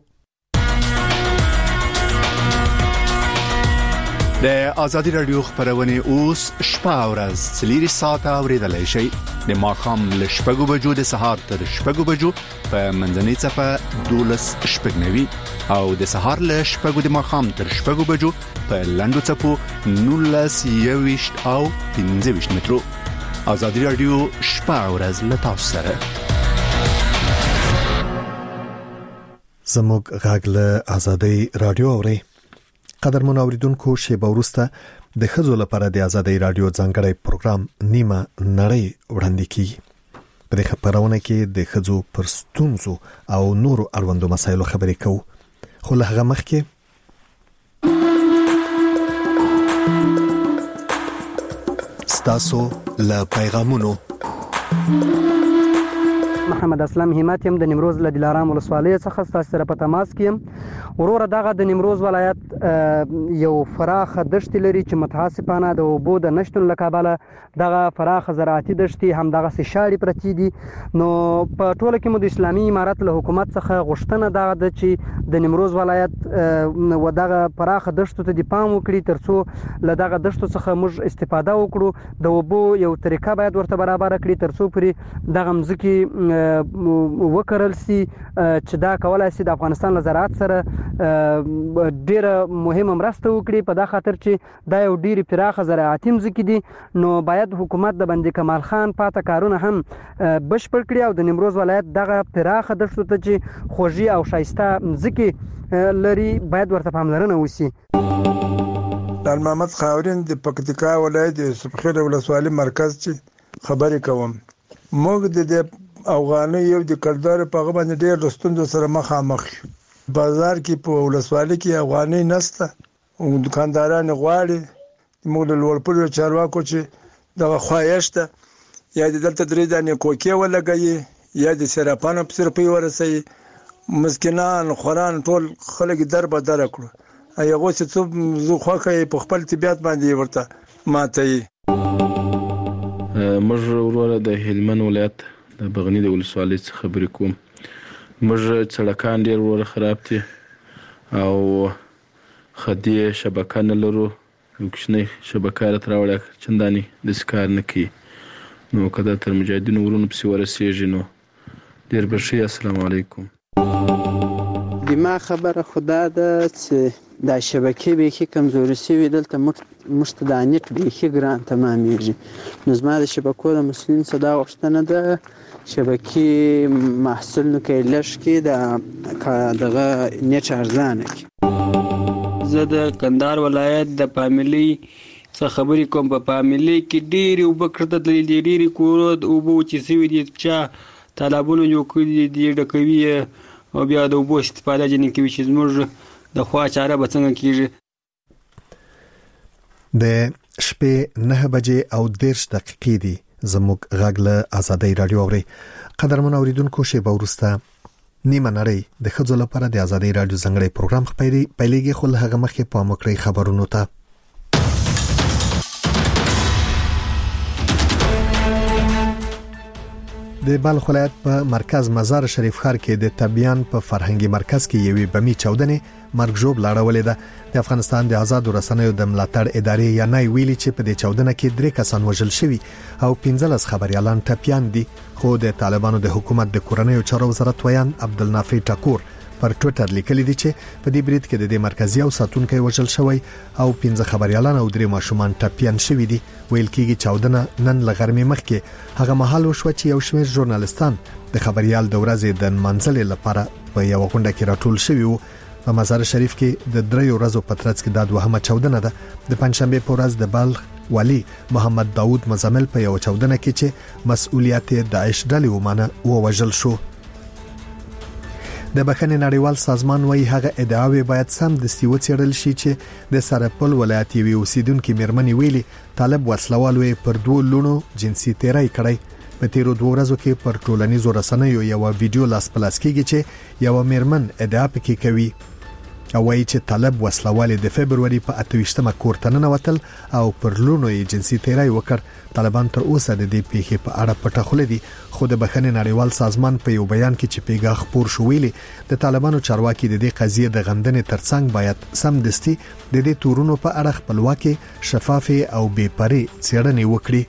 د آزادی رادیو خبرونه اوس شپه او ورځ څلور ساعته اوریدلای شئ. د ماښام له شپږو بجو د سهار تر شپږو بجو په منځنۍ صفه دولس شپږنوي او د سهار له شپږو د ماښام تر شپږو بجو په لنډو څپو نولس یويشت او پنځه ویشت مترو. آزادی رادیو شپه او ورځ له تاسو سره. زموږ غږ له آزادی رادیو اوري. قدرمن اوریدونکو، شیبه وروسته د خزو لپاره د آزادی رادیو ځانګړی پروګرام نیمه نړۍ وړاندې کیږي. په دې خبرونه کې د خزو پر ستونزو او نورو اړوندو مسایلو خبرې کوو، خو له هغه مخکې ستاسو له پیغامونو. محمد اسلام همت يم د نیمروز له دلارام ولسوالۍ څخه تاسو سره په تماس کې. ورور دغه د نیمروز ولایت یو فراخ دشت لري چې متاسفانه د اوبو د نشټون لکابله دغه فراخ زراعتي دشتي هم دغه سشاړي پرتی دي. نو په ټوله کې مو د اسلامي امارت له حکومت څخه غوښتنه دغه د چې د نیمروز ولایت و دغه فراخ دشتو ته د پام وکړي ترڅو له دغه دشتو څخه موږ استفاده وکړو. د اوبو یو طریقه باید ورته برابر کړي ترڅو پرې دغه مځکه وکړل سي چې دا کولای سي د افغانستان له زراعت سره ډیره مهمه مرسته وکړي. په دا خاطر چې دا یو ډیره پراخه زراعتي مځکه دي، نو باید حکومت د بندي کمال خان پاته کارونه هم بشپړ کړي او د نیمروز ولایت دغه پراخه دښتو ته چې خوږی او شایسته مځکه لري باید ورته پاملرنه وشي. لال محمد خاورین د پکتیکا ولایت سپخیر ولسوالۍ مرکز چې خبرې کوم. موږ د افغاني یو د کلدار په غو باندې ډېر رستوندو سره مخامخ بازار کې په ولسوالۍ کې افغاني نسته او دکانداران غواړي موږ له ورپورو چارواکو چې د خوایشته یا د دلته درې دانې کوکې ولګي یا د سراپانو په سر په ورسي مسکینان خوران ټول خلک در به در کړو ایغه چې څو زو خوخه په خپل طبيعت باندې ورته ماتي. موږ وروره د هلمند ولایت د بغنی د ولسوالۍ څخه خبرې کوم. موږ سړکان ډېر وروره خراب دي او خدي شبکه نه لرو، کوچنۍ شبکه راته راوړه چنداني داسې کار نه کوي. نو که دا تر مجاهدینو ورونو پسې ورسېږي نو ډېر به ښه. السلام علیکم. دماغ خبره خدا ده چې دا شبکې بیخي کمزوري شوي دلته موږ ته دا نیټ بیخي ګران تمامیږي نو زما د شبکو د مسؤلین څخه دا غوښتنه ده شبکې محصول نو کې لږ کې د دغه نیټ ارزانه کړي. زه د کندهار ولایت د پاملي څخه خبرې کوم. په پاملي کې ډېرې اوبه کړته دلې دي ډېرې کورو اوبه وچې شوي دي چا تالابونه جوړ کړي دي ډکوي او بیا د اوبو استفاده ځینې کوي چې زموږ د خوا چاره به څنګه کېږي. د شپې نه بجې او دېرش دقیقې دي زموږ غږ له آزادۍ رادیو اوري. قدرمن اوریدونکو شیبه وروسته نیمه نړۍ د ښځو لپاره د آزادۍ رادیو ځانګړی پروګرام پیلېږي خو له هغه مخکې پام وکړئ خبرونو ته. د بلخ ولایت په مرکز مزار شریف ښار کې د تبیان په فرهنګي مرکز کې یوې بمي چاودنې مرګ ژوب لاړولې ده. د افغانستان د آزادو رسنیو د ملاتړ ادارې یا نای ویلي چې په دې چاودنه کې درې کسان وژل شوي او پنځلس خبريالان ټپيان دي خو د طالبانو د حکومت د کورنیو چارو وزارت ویان عبدالنافع ټاکور پر ټوئیټر لیکلي دي چې په دې برید کې د دې مرکزي او ساتونکو وژل شوی او پنځه خبريالان او درې ماشومان ټپيان شوي دي. ویل کېږي چاودنه نن لغرمې مخکې هغه مهال وشو چې یو شمېر ژورنالستان د خبريال د ورځې د منځلې لپاره په یو غونډه کې راټول شوي وو. په مزار شریف کې د دریو ورځو په ترڅ کې د دوهمه چاودنه ده. د پنځشنبه په ورځ د بلخ والی محمد داوود مزمل په یو چاودنه کې چې مسؤلیت داعش ډلې ومانه ووژل شو. د بخښنې نړیوال سازمان وايي هغه ادعاوې باید سم د سیو څېړل شي چې د سرپل ولایت یوې اوسیدونکو میرمنې ویلي طالب وسلوالو پر دوه لونو جنسي تیری کړی. په تیرو دوه ورځو کې پر ټولنیزو رسنیو یو ویډیو لاس پلاس کېږي چې یو میرمن ادعا پکې کوي او وايي چې طالب وسلوال د فبرवरी په اتويشتمه کورته ننوتل او پر لونو یې جنسي تیری وکړ. طالبان تر اوسه د دې پیښې په اړه پټه خوله دي خو د بخښنې نړیوال سازمان په یو بیان کې چې پیغام خپور شو ویلي د طالبانو چارواکي د دې قضیې د غندنې ترڅنګ باید سمدستي د دې تورونو په اړه خپلواکي شفافه او بې پرې څېړنې وکړي.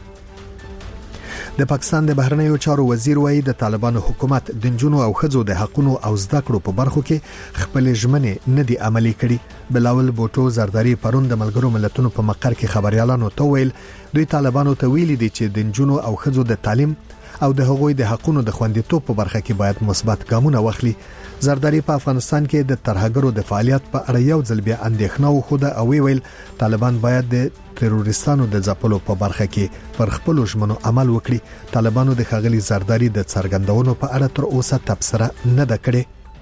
د پاکستان د بهرنیو چارو وزیر وایي د طالبانو حکومت د جنونو او خځو د حقوقو او زده کړو په برخو کې خپل ژمنې نه دي عملي کړي. بلاول بوټو زرداری پرون د ملګرو ملتونو په مقر کې خبريالانو ته ویل دوی طالبانو ته ویلي دي چې د جنونو او خځو د تعلیم او د هغوی د حقوقو د خوندیتوب په برخه کې باید مثبت ګامونه واخلي. زرداری په افغانستان کې د ترهګرو د فعالیت په اړه یو ځل بیا اندېښنه وخوده او ویل طالبان باید د تروریستانو د ځپلو په برخه کې پر خپل ژمنو عمل وکړي. طالبانو د خاغلی زرداری د څرګندونو په اړه تر اوسه تبصره نه ده کړې.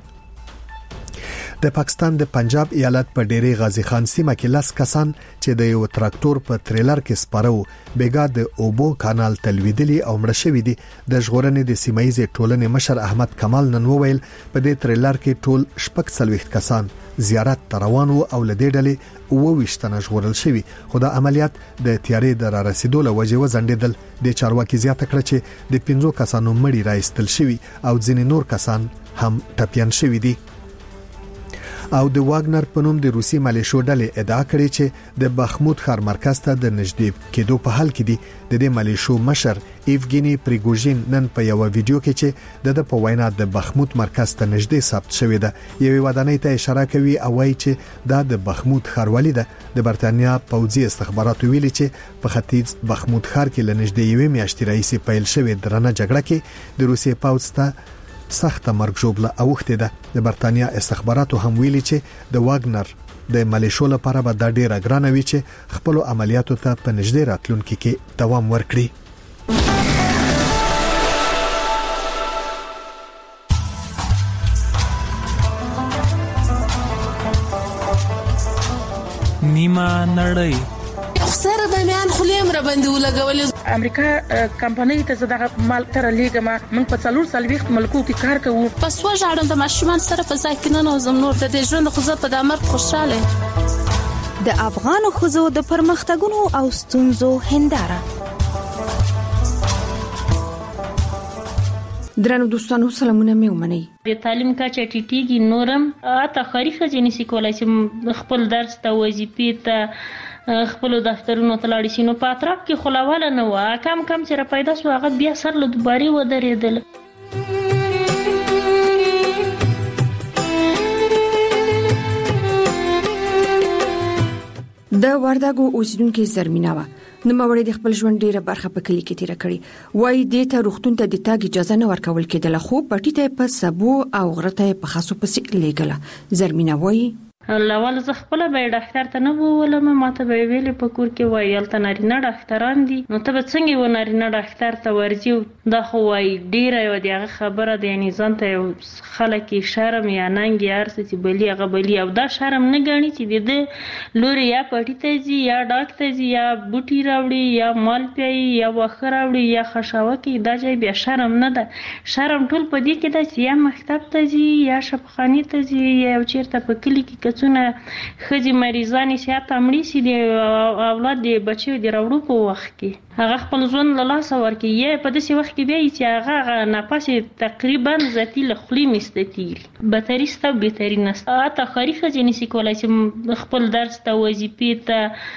د پاکستان د پنجاب ایالت په ډېری غازی خان سیمه کې لاس کسان چې د یو تراکتور په تریلر کې سپارو بیګا د اوبو کانال تلویدلی او مړ شوی دي. د ژغورنې د سیمایي ټولنې مشر احمد کمال نن وویل په دې تریلر کې ټول شپږ څلويخت کسان زیارت روانو او لدې ډلې وويشتنه ژغورل شوی خو د عملیات د تیارې د را رسیدو له وجې وزندل. د چارواکي زیاته کړ چې د پنځو کسانو مړی راایستل شوی او ځینې نور کسان هم ټپيان شوی دي. او د واګنر په نوم د روسي مالیشو ډلې ادعا کړې چې د بخمود ښار مرکز ته د نږدې کېدو په حال کې دي. د دې مالیشو مشر ایفګینی پریګوژین نن په یو ویډیو کې چې د په وینا د بخمود مرکز ته نږدې ثبت شوې ده یوې ودانۍ ته اشاره کوي او وايي چې دا د بخمود ښاروالي ده. د برتانیا پوځي استخباراتو ویلي چې په ختیځ بخمود ښار کې لنږدې یوې میاشتې راهیسې پیل شوې درنه جګړه کې د روسي پوځ ته سخت مرګ ژوبله اوخته ده. د برتانیا استخباراتو هم ویلي چې د واګنر د مالیشو لپاره به دا ډیره ګرانه وي چې خپل عملیاتو ته په نږدې راتلونکي کې دوام ورکړي. نیمه نړۍ سره د میان خلیم را باندې ولګولې. امریکا کمپنۍ ته زداغه مال تر لیګما من په څلور سلويخت ملکو کې کار کوو. پس وژاړم د ماشومان سره په ځای کې نه نوزم نور د دې ژوند خو زه په دامر خوشاله. د افغان خزو د پرمختګونو او ستونزو هنداره. درنو دوستانو سلامونه مې ومنئ. د تعلیم کچه ټیټیږي نورم اته خاري خځې نسی کولای چې خپل درس ته وظیفې ته خپل دفترونو ته لاړ شي. نو په اطراف کې خلاواله نه و کم کم چې را پیدا شو هغه بیا سر له دوباري ودرېدل. د وردګو اوسیدونکو زرمینه و نو موري د خپل ژوند ډیره برخه په کلی کې تیر کړی وای د ته روغتون ته د تاګ اجازه نه ورکول کېدله خو پټی ته په سبو او غرته په خاصو پسې لګله زرمینه وای اول زه خپل به ډاکټر ته نه بولم ماته به ویلې په کور کې وایل ته نارینه ډاکټران دي نو ته به څنګه و نارینه ډاکټر ته ورځي دا خو وای ډیره یو دغه خبره دی یعنی ځان ته خلک شرم یا ننګ یا ارث چې بلی هغه بلی او دا شرم نه غاڼي چې د لوري یا پټی ته ځي یا ډاکټر ځي یا بوټي راوړي یا مال پیي یا وخه راوړي یا خشاوه کې دا ځای بیا شرم نه ده شرم ټول په دې کې ده چې یا مکتب ته ځي یا شفخاني ته ځي یا چیرته په کلی کې څونه خځې مریضانې سیات امړي سي د اولاد د بچو د راوړو په وخت کې هغه خپل ژوند له لاسه ورکړي یا په داسې وخت کې بیا چې هغه نفس تقریبا ذاتي له خولې مستتیل بتري ستا بهتري نسته اته خاري خځې نشي کولای چې خپل درس ته وظیفې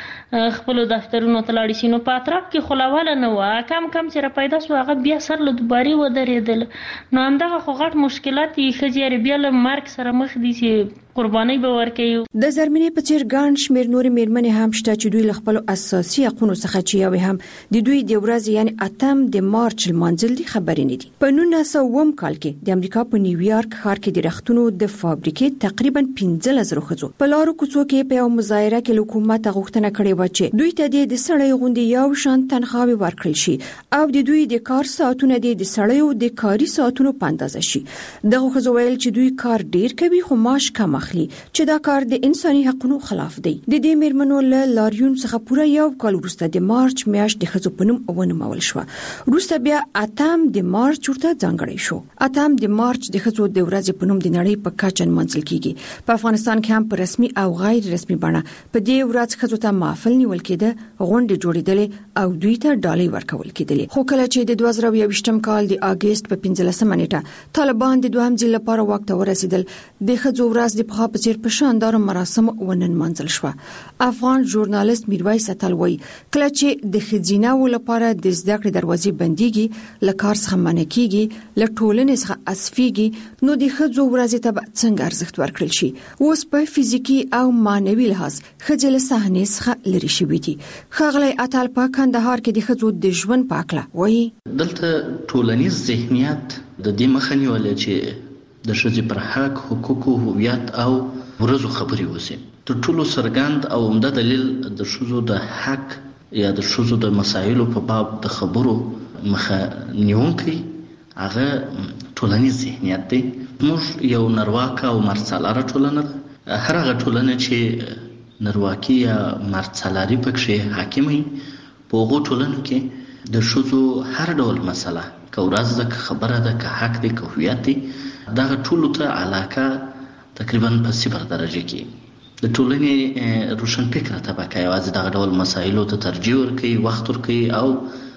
ته خپل دفترونو ته لاړ شي نو په اطراف کې خلاواله نه و کم کم چې را پیدا شو هغه بیا سر له دوباري ودرېدل نو همدغه خو غټ مشکلات یې خځې بیا له مرګ سره مخ دي چې قرباني به ورکوي د زرمینې په څیر ګڼ شمېر نورې مېرمنې هم شته چې دوی له خپلو اساسي حقونو څخه چې یوې هم د دوی د ورځې یعنی اتم د مارچ لمانځل دي خبرې نه دي په نولس سوه اووم کال کې د امریکا په نیویارک ښار کې د رختونو د فابریکې تقریبا پنځلس زره ښځو په لارو کوڅو کې په یو مظاهره کې له حکومت غوښتنه کړې وه چې دوی ته د سړیو غوندې یو شان تنخواوې ورکړل شي او د دوی د کار ساعتونه د سړیو د کاري ساعتونو په اندازه شي دغه ښځو ویل چې دوی کار ډیر کوي خو معاش کم اخلي چې دا کار د انساني حقوقو خلاف دی د دې مېرمنو له لاریون څخه پوره یو کال وروسته د مارچ میاشت د ښځو په نوم ونومول شو وروسته بیا اتم د مارچ ورته ځانګړی شو اتم د مارچ د ښځو د ورځې په نوم د نړۍ په کچه نمانځل کیږي په افغانستان کې هم په رسمي او غیر رسمي بڼه په دې ورځ ښځو ته محفل نیول کېده غونډې جوړېدلې او دوی ته ډالۍ ورکول کېدلې خو کله چې د دوه زره یوویشتم کال د اگست په پنځلسمه نیټه طالبان د دوهم ځل لپاره واک ته ورسېدل د ښځو ورځ د په څیر په شاندار مراسم ونن منځل شو افغان ژورنالیست میرویس اتل وای کله چې د خزیناو لپاره د زده کړې دروازې بنديږي لکار څخه منع کیږي له ټولنې څخه اسفيږي نو د ښځو ورځ ته څنګه ارزښت ورکړل شي اوس په فزیکی او مانوي لحاظ ښځې له صحنې څخه لري شوې دي خغلی اتل په کندهار کې د ښځو د ژوند پاکله وای دلته ټولنیز ذهنیت د دې مخنی ولې چې د ښځې پر حق حقوقو هویت او ورزو خبرې وسی تر ټولو سرګند او عمده دلیل د ښځو د حق یا د ښځو د مسایلو په باب د خبرو مخه نیونکی هغه ټولنیز ذهنیت دی موږ یو نرواکه او مرڅلاره ټولنه ده هر هغه ټولنه چې نرواکي یا مرڅلاري پکې حاکمي په هغو ټولنو کې د ښځو هر ډول مسله که ورځ ده که خبره ده که حق دی که هویت دی دغه ټولو ته علاقه تقریبا په صفر درجه کې د ټولنې روشنفکره طبقه یوازې دغه ډول مسایلو ته ترجیح ورکوي وخت ورکوي او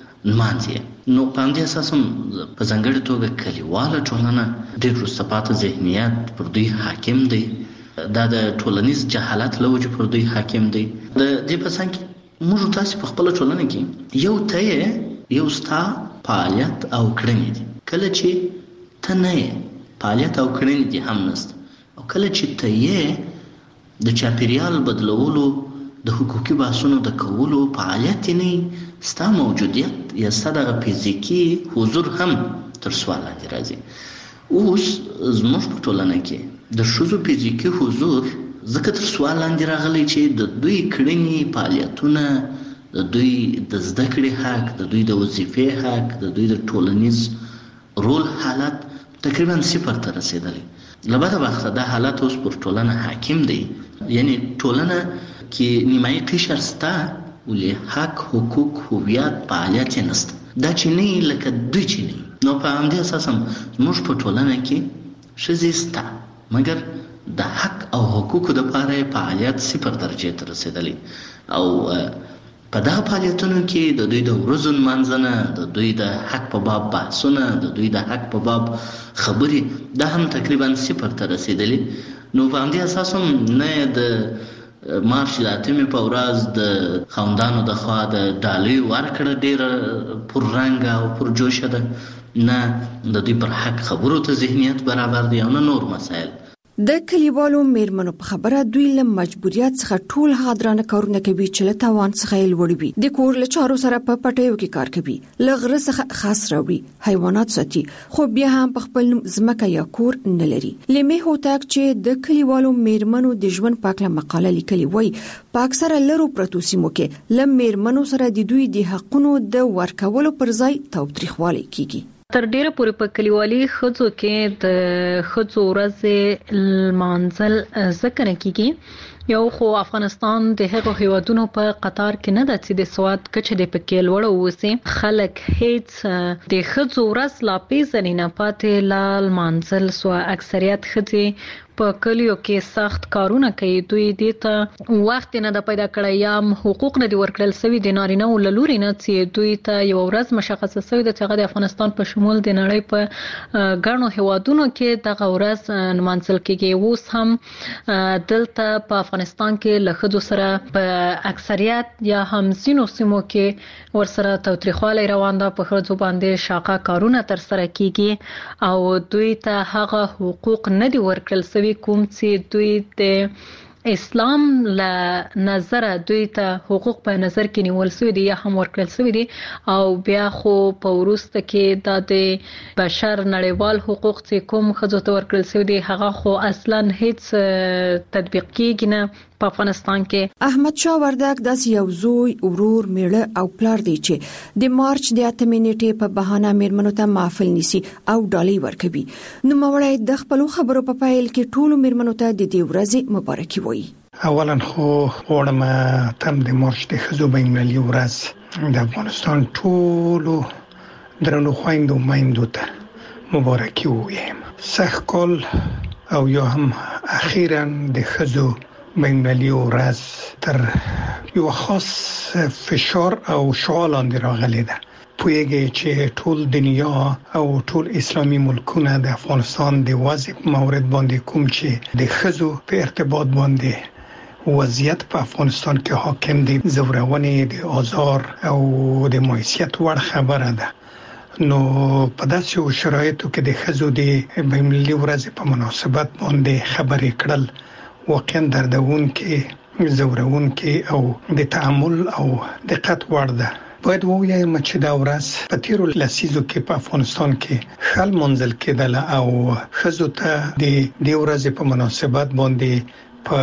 نمانځي نو په همدې اساس هم په ځانګړې توګه کلیواله ټولنه ډېر وروسته پاتې ذهنیت پر دوی حاکم دی دا د ټولنیز جهالت له وجې پر دوی حاکم دی د دې په څنګ کې موږ تاسې په خپله ټولنه کې یو ته یو ستا فعالیت او کړنې دي کله چې ته نه یې فعالیت او کړنې دي هم نشته او کله چې ته یې د چاپیریال بدلولو د حقوقي بحثونو د کولو فعالیت نه ستا موجودیت یا ستا دغه فزیکي حضور هم تر سوال لاندې راځي اوس زموږ په ټولنه کې د ښځو فزیکي حضور ځکه تر سوال لاندې راغلی چې د دوی کړنې فعالیتونه د دوی د زده کړې حق د دوی د وظیفې حق د دوی د ټولنیز رول حالت تقریبا صفر ته رسیدلی لبده وخته دا حالت اوس پر ټولنه حاکم دی یعنی ټولنه کې نیمایي قشر ستا ولې حق حقوق هویت فعالیت نشته دا چې نه لکه دوی چې نه نو په همدې اساس هم موږ په ټولنه کې ښځې ستا مګر د حق او حقوقو دپاره فعالیت صفر درجې ته رسیدلی او په دغه فعالیتونو کې د دوی د ورځو نمانځنه د دوی د حق په باب بحثونه د دوی د حق په باب خبرې دا هم تقریبا صفر ته رسیدلی نو په همدې اساس هم نه د مارچ د اتمې په ورځ د خاوندانو د خوا د ډالۍ ورکړه ډېره پررنګه او پرجوشه ده نه د دوی پر حق خبرو ته ذهنیت برابر دی او نه نور مسایل د کلیوالو میرمنو په خبره دوی له مجبوریت څخه ټول هغه درانه کارونه کوي چې له توان څخه یې لوړ وي. د کور له چارو سره په پټیو کې کار کوي، له غره څخه خاص راوړي، حیوانات ساتي، خو بیا هم په خپل ځمکه یا کور نه لري. لیمه هوتاک چې د کلیوالو میرمنو د ژوند په اړه مقاله لیکلې وای، په اکثره لرو پرتو سیمو کې له میرمنو سره د دوی د حقونو د ورکولو پر ځای تاوتریخوالی کیږي. تر ډیره پورې په کلیوالي خځو کې د خځو ورځ المنزل ذکر کیږي. یو خو افغانستان د هغو هیوادونو په قطار کې نه د چې د سواد کچه د پکې لوړ اوسي. خلک هیڅ د خځو ورځ لا پیژنې نه پاتې لال منزل سو اکثریت خځې په کلیو کې سخت کارونه کوي. دوی دې ته وخت نه د پیدا کړی یا حقوق نه دی ورکړل سوي د نارینه او لوري نه چې دوی ته یو ورځ مشخصه سوي د چې د افغانستان په شمول د نړۍ په ګڼو هیوادونو کې دغه ورځ منځل کېږي. اوس هم دلته په افغانستان کې له ښځو سره په اکثریت یا هم ځینو سیمو کې ورسره تاوتریخوالی روان ده. په ښځو باندې شاقه کارونه ترسره کېږي او دوی ته هغه حقوق نه دی ورکړل سوي کوم چې دوی د اسلام له نظر دوی ته حقوق په نظر کې نیول سوي دي یا هم ورکړل سوي دي. او بیا خو په وروسته کې د بشر نړیوال حقوق چې کوم ښځو ته ورکړل سوي دي هغه خو اصلا هیڅ تطبیق کیږي نه په افغانستان کې. احمد شاه وردک داس یو زوی، ورور، میړه او پلار دی چې د مارچ د اتمې نیټې په بهانه میرمنو ته محفل نیسي او ډالۍ ورکوي. نو مړی د خپل خبرو په پایل کې ټولو میرمنو ته د دې ورځې مبارکي وایي. اولا خو غواړم تم د مارچ د ښځو بین المللي ورځ د افغانستان ټولو درنو خویندو میندو ته مبارکي ووایم. سخت کال او یا هم اخیرا د ښځو بین المللي ورځ تر یو خاص فشار او شعاع لاندې راغلی ده. پوهیږي چې ټول دنیا او ټول اسلامي ملکونه د افغانستان د وضع مورد باندې کوم چې د ښځو په ارتباط باندې وضعیت په افغانستان کې حاکم دي، زورونې د آزار او د معیشت وړ خبره ده. نو په داسې شرایطو کې د ښځو د بین المللي ورځ په مناسبت باندې خبرې کړل واقعا دردون کې زورون کې او د تعامل او دقت وړ ده. باید ووایم چې دا ورځ په تیرو لسیزو کې په افغانستان کې خل منزل کېدل او ښځو ته د دې ورځې په مناسبت باندې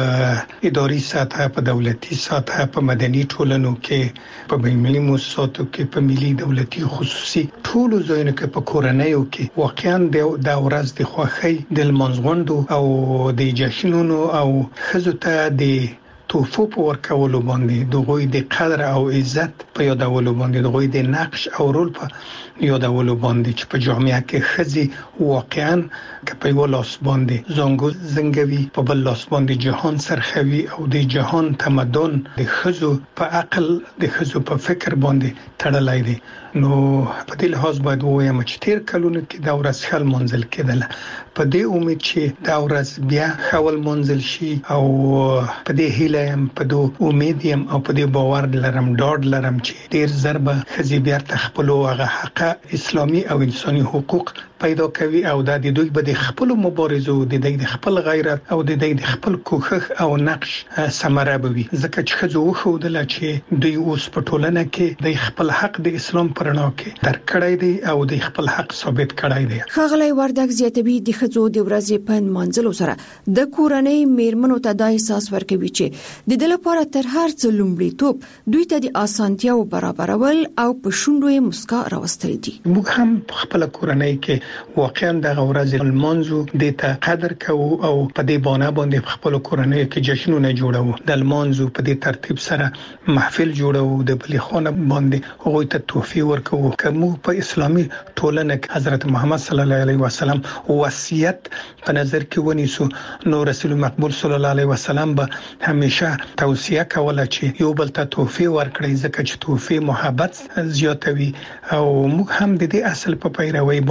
په اداري سطح، په دولتي سطح، په مدني ټولنو کې، په بین المللي مؤسساتو کې، په ملي دولتي خصوصي ټولو ځایونو کې، په کورنیو کې واقعا د ورځ د خوښۍ د لمانځغونډو او د جشنونو او ښځو ته د توفو په ورکولو باندې دغوی د قدر او عزت په یادولو باندې دغوی د نقش او رول په یادولو باندې چې په جامعه کې ښځې واقعا که په یو لاس باندې زنګو زنګوي په بل لاس باندې جهان سرخوي او د جهان تمدن د ښځو په عقل د ښځو په فکر باندې تړلای دي. نو په دې لحاظ باید ووایم چې تیر کلونو کې دا ورځ خل منزل کېدله. په دې امید چې دا ورځ بیا خول منزل شي او په دې هیله يم، په دې امید يم او په دې باور لرم، ډاډ لرم چې ډیر ضربه ښځې بیا خپل هغه حق اسلامي او انساني حقوق پیدا کوي او دا د دوی به د خپل مبارزو د دوی د خپل غیرت او د دوی د خپل کوښښ او نقش ثمره بوي. ځکه چې ښځو وښودل چې دوی اوس په ټولنه کې د خپل حق د اسلام پرنا کې درکړای دي او د خپل حق ثابت کړای دي. ښاغلی وردک زیاتوي د ښځو د ورځې په منځلو سره د کورنۍ میرمنو ته دا احساس ورکوي چې د دې لپاره تر هر څه لومړیتوب دوی ته د اسانتیاو برابرول او په شونډو یې مسکا راوستل دي. موږ هم په خپل کورنۍ کې واقعا د ورځې المانزو د ته قدر کوو او په دې باندې باندې خپل کورنۍ کې جشنونه جوړو. د المانزو په دې ترتیب سره محفل جوړو، د بلی خانه باندې هغه ته تحفې ورکوو. کوم په اسلامي ټولنه کې حضرت محمد صلی الله علیه وسلم وصیت په نظر کې ونیسو، نو رسول مقبول صلی الله علیه وسلم به همیشه توصیه کوله چې یو بل ته تحفې ورکړي، ځکه چې تحفې محبت زیاتوي او موږ هم د دې اصل په پیروي باندې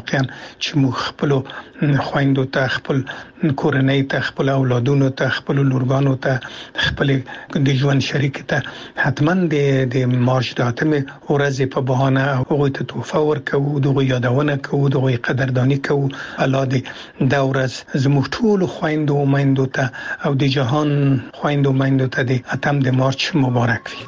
وختيان چې موږ خپل خويندو ته خپل کورنۍ ته خپل اولادونو ته خپل لورګانو ته خپل د ژوند شریک ته حتما د د مارچ د اتمه ورځې په بهانه هغه ته تحفه ورکوو دغه یادونه کوو دغه قدردانی کوو الله دې دا ورځ زموږ ټول خويندو او میندو ته او د جهان خويندو میندو ته د اتم د مارچ مبارک وي.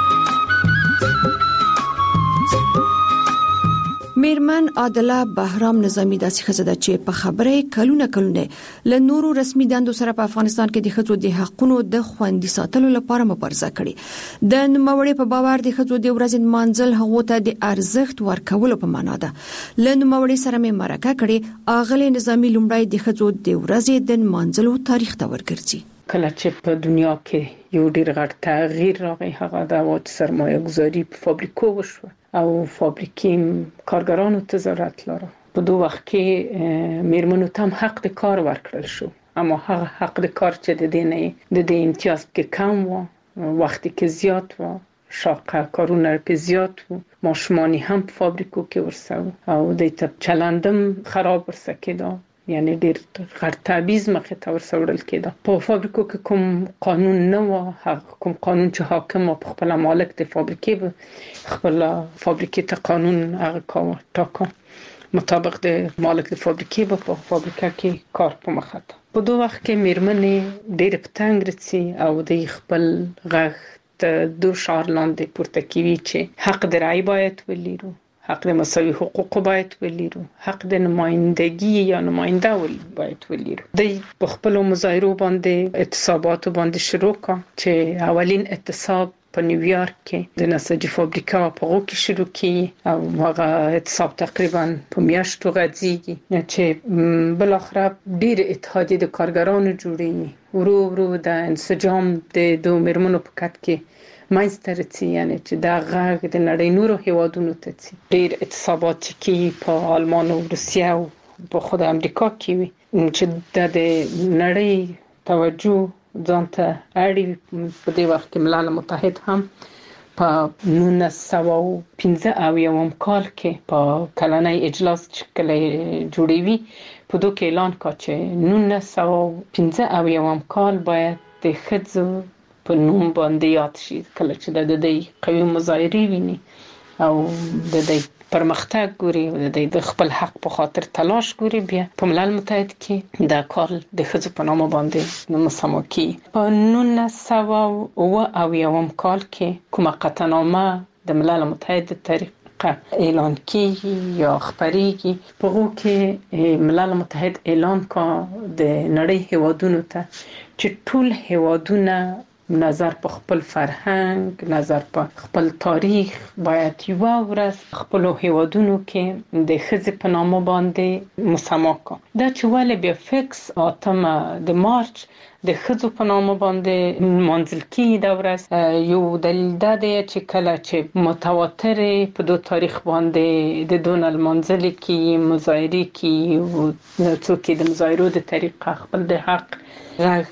میرمن عادله بهرام نظامی داسې خزده چې په خبره کلونه کلونه له نورو رسمي دندو سره په افغانستان کې د ښځو د حقوقو د خوندي ساتلو لپاره مبارزه کړې. د نوموړي په باور د ښځو د ورځې منځل هغه ته د ارزښت ورکولو په معنا ده. له نوموړي سره مې مرکه کړې. اغلې نظامی لومړی د ښځو د ورځې د منځلو تاریخ ته ورګرځي. کله چې په دنیا کې یو ډیر غټ تغییر راغی هغه د وخت سرمایه گذاری په فابریکو وشو او فابریکې کارګرانو ته ضرورت لري. په دوه وخت کې میرمنو ته حق د کار ورکړل شو، اما هغه حق د کار چې د دې نه د دې امتیاز کې کم و، وخت کې زیات و، شاقه کارونه په زیات و، ماشومانی هم په فابریکو کې ورسو او د چلندم خراب ورسه کېده، یعنی ډیر غټ تبعیض مخه ته ورسوړل کېده. په فابریکو کې کوم قانون نه و، کوم قانون چې حاکم او خپل مالک د فابریکې خپل فابریکې ته قانون هغه کاوه ټاکه مطابق د مالک د فابریکې په فابریکه کې کار په مخه ته. په دوه وخت کې میرمنې ډیر پتنګ رسي او د خپل غږ ته د شعار لاندې پورته کوي چې حق د رای باید ولرو، حق د مساوي حقوق باید ولرو، حق د نمائندگی یا نماینده باید ولرو. د خپل مظاهرو باندې اعتصابات باندې شروع کا چې اولین اعتصاب په نیویارک کې د نساجي فابریکا په غو کې شروع کی او هغه اعتصاب تقریبا په میاشتو غځيږي چې بل اخر ډیر اتحادیه د کارګرانو جوړي ورو ورو د انسجام د دوه مرمنو په کټ کې ماینسترتي، یعنی چې دا غږ د نړۍ نورو هیوادونو ته چې ډیر اعتصابات کې په آلمان او روسیه او په خود امریکا کې وي چې د نړۍ توجه ځانته اړي. په دې وخت کې ملل متحد هم په نولس سوه او پنځه اویایم کال کې په کلنۍ اجلاس چې کله جوړوي په دوه کې اعلان کړ چې نولس سوه او پنځه اویایم کال باید د ښځو په نوم باندې یاد شي، کله چې د دې قوي مظاهرې ویني او د دې پرمختګ ګوري او د خپل حق په خاطر تلاش ګوري، بیا په ملل متحد کې دا کار د ښځو په نامه باندې مسما کی. په نولس سوه اوه اویایم کال کې کومه قطعنامه د ملل متحد د تاریخ اعلان کیږي یا خبريږي، په هغه کې ملل متحد اعلان کا د نړۍ هیوادونو ته چې ټول هیوادونه نظر په خپل فرهنګ، نظر په خپل تاریخ باید یو ورځ خپل هیوادونو کې د ښځې په نامه باندې مسما کا. دا چې ولې بیا فکس اتمه د مارچ د ښځو په نامه باندې منځل کی دا ورځ یو دلیل ده چې کله چې متواتر په دو تاریخ باندې د دونل منځل کی مظاهره کی او څوک د مظاهرو د طریقه خپل د حق راغ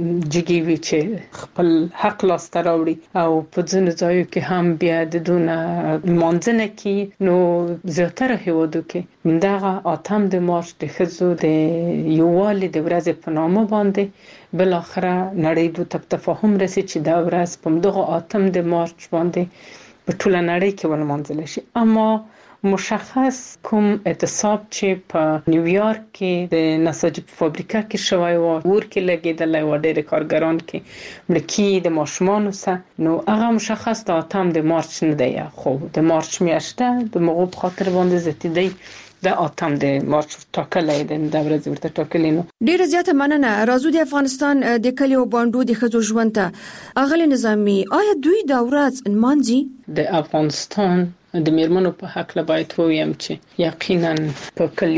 جګوي چې خپل حق لاسته راوړي او په ځینو ځایو کې هم بیا د دونه منځنه کې نو زیاتره هیوادو کې دغه اتم د مارچ د ښځو د یووالي د ورځې په نامه باندې بل اخره نړۍ د تفاهم رسي چې دا ورځ په دغه اتم د مارچ باندې په ټول نړۍ کې ولمانځل شي. اما مشخص کوم اعتصاب چې په نیویارک کې د نساجي فابریکه کې شوی و ور کې لګیدل و ډېر کارګران کې ملکی د ماشومانو سره، نو هغه مشخص د اتم د مارچ نه دی، خو د مارچ میاشته د مغو په خاطر باندې زتیدي د اتم د مارچ ټاکلې د ورځ ورته ټاکلې. نو ډیره زیاته مننه. راځو د افغانستان د کلیو باندې د ښځو ژوند ته اغلی نظامی، آیا دوی دا ورځ انمانځي؟ د افغانستان د میرمنو په حق له باید وویم چې یقینا په کلیو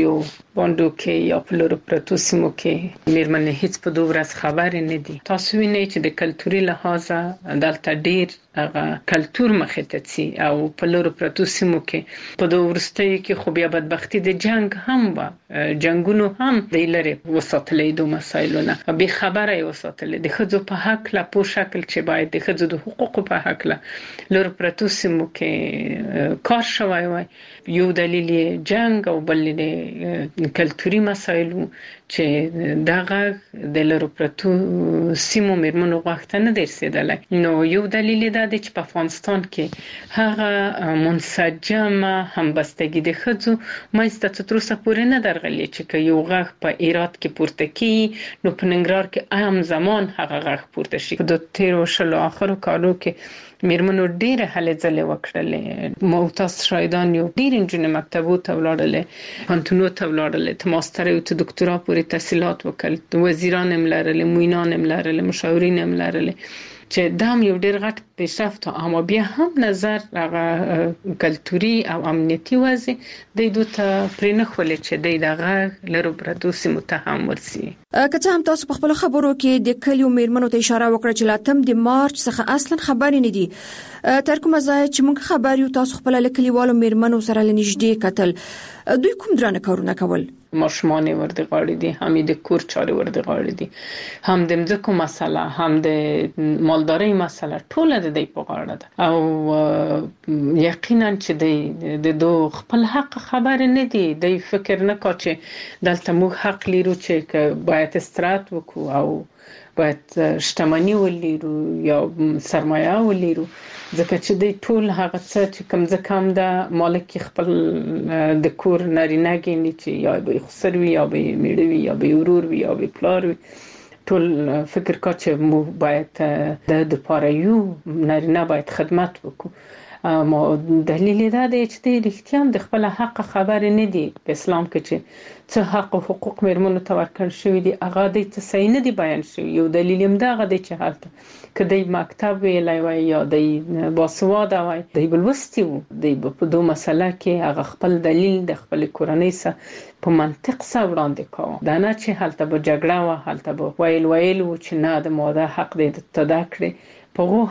باندو کې یا په لور پرتو سیمو کې میرمنې هیڅ په دوه ورځ خبر نه دي. تاسو وینئ چې د کلتوري لحاظه دلته ډیر هغه کلتور مخې ته ځي او په لور پرتو سیمو کې په دوه ورستیو کې خو بیا بدبختی د جنگ هم و جنگونو هم د لری وساتلې دوه مسایلونه به خبره وساتلې د خځو په حق لا په شکل چې باید د خځو د حقوقو په حق لا لور پرتو سیمو کې کار شوی وای. یو دلیل جنگ او بل کلتوري مسایلو چې دغه د لور پرتو سیمو میرمنو غوښتنه درسیدله. نو یو دلیل دا دی چې په افغانستان کې هغه منسجمه همبستګي د خځو مېسته تر اوسه پورې نه درغلي چې یو غږ په ایرات کې پورته کی نو په ننګرهار کې هم زمان هغه غږ پورته شي. د تیرو شلو اخرو کالو کې میرمنو ډیره هلې ځلې وکړلې. موتاس شایدان یو ډیر انجن مکتبو ته ولاړلې، پانتونو ته ولاړلې، ته ماستر او ته دکتورا پورې تحصیلات وکړل، وزیران هم لرلې، موینان هم لرلې، مشاورین هم لرلې چې دام یو ډیر غټ پیشرفت. اما بیا هم نظر هغه کلتوري او امنیتي وضع د دوی ته پرې نه خولې چې د دغه لرو پرتو سیمو ته هم ورسي. که څه هم تاسو په خپل خبرو کې د کلیو میرمنو ته اشاره وکړه چې لاتم د مارچ څخه اصلا خبرې نه دي، تر کومه ځای چې موږ خبر یو تاسو خپل کلیوالو میرمنو سره لنیږدې کتل، دوی کوم درانه کارونه کول؟ ماشومان ورته غاړي دي، هم د کور چارې ورته غاړي دي، هم د مځکو مسله، هم د مالدارۍ مسله، ټول د دې په غاړه ده. او یقینا چې د دو خپل حق خبر نه دي. د فکر نه کا چې دلته موږ حق لرو چې باید استراحت وکړو او باید شتمني ولرو یا سرمایه ولرو، ځکه چې د ټول هغه څه چې کوم ځکه هم د مالک خپل د کور نارینه ګڼي چې یا به خسر وي یا به میړه وي یا به ورور وي یا به پلار وي، ټول فکر کا چې مو باید د د پاره یو نارینه باید خدمت وکړو. ما دلیل دا دی چې د رښتیا د خپل حق خبر نه دي. په اسلام کې چې څه حق او حقوق میرمنو ته ورکړل شوی دي هغه د څه صحیح نه دی بیان شوی. یو دلیل هم دا غدي چې حالت کدی مکتب ویلای وای یا د باسواده وای د بلوستی وو د په دوه مسله کې هغه خپل دلیل د خپل کورنۍ سره په منطق سره وړاندې کاوه. دا نه چې حالت به جګړه و، حالت به ویل ویل و چې نه د ماده حق دې تدا کړې، په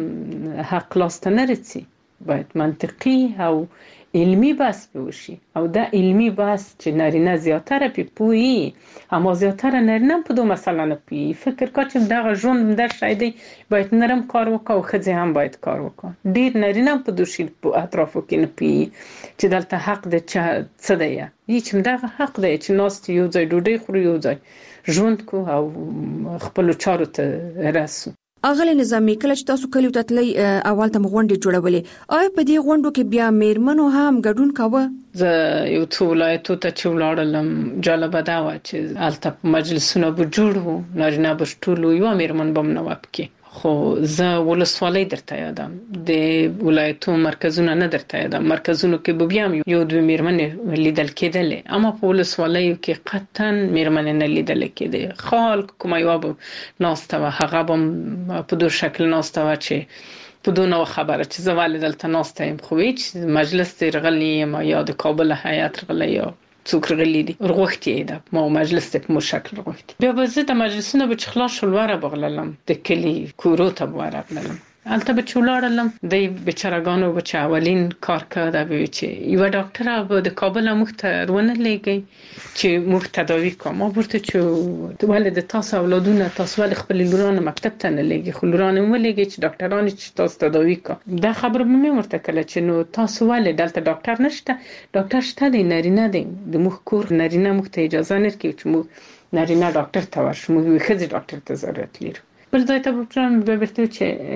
هم حق لاسته نه رسي. باید منطقي او علمی بحث وشي او دا علمی بحث چې نارینه زیاتره پی پوي، اما زیاتره نارینه په دوه مسله نه پی. فکر کا چې دا ژوند در شایدي باید نرم کار وکاو، خځه هم باید کار وکاو. ډیر نارینه په دوشي په اطرافو کې نه پی چې دلته حق د څه دی. هیڅ دا حق دی چې ناس یو ځای ډوډۍ خوري، یو ځای ژوند کو او خپل چارو ته رسو. اغلی نظامی کله چې تاسو کلیو ته تللی اول ته غونډې جوړولې، آیا په دې غونډو کې بیا میرمنو هم ګډون کاوه؟ زه یو څو ولایتو ته چې ولاړم جالبه دا وه چې هلته مجلسونه به جوړ وو، نارینه به ټول یوه میرمن به هم نه وه پکې. خو زه ولسوالۍ درته یادم، د ولایتو مرکزونه نه درته یادم. مرکزونو کې به بیا هم یو دوه میرمنې لیدل کېدلې، اما په ولسوالیو کې قطعا میرمنې نه لیدل کېدې. خلک کومه یوه به ناسته وه، هغه به په دور شکل ناسته وه چې په دونه خبره چې زه ولې دلته ناسته یم، خو هیڅ مجلس ته رغلی یم یا د کابل هیات رغلی یا څوک رغلی دي رغوښتي ده، ما مجلس ته په مو شکل رغوښتي. بیا به زه د مجلسونه به چې خلاص شول وره بغللم، د کلي کورو ته به وره بللم. هلته به چې ولاړلم د بیچارهګانو به چې اولین کار که دا به وي چې یوه ډاکټره به د کابل موږ ته ونه لېږئ چې موږ تداوي کوو. ما ورته چې ولې د تاسو اولادونه تاسو ولې خپلې لورانې مکتب ته نه لېږئ، خو لورانې ولېږئ چې ډاکټرانې چې تاسو تداوي کوو. دا خبره به مې ورته کړله چې نو تاسو ولې دلته ډاکټر نشته؟ ډاکټر شته دی، نارینه دی، د موږ کور نارینه موږ ته اجازه نه ورکوي چې موږ نارینه ډاکټر ته ورشو، موږ یوې ښځې ډاکټر ته ضرورت لرو. بل ځای ته به پلان به ورته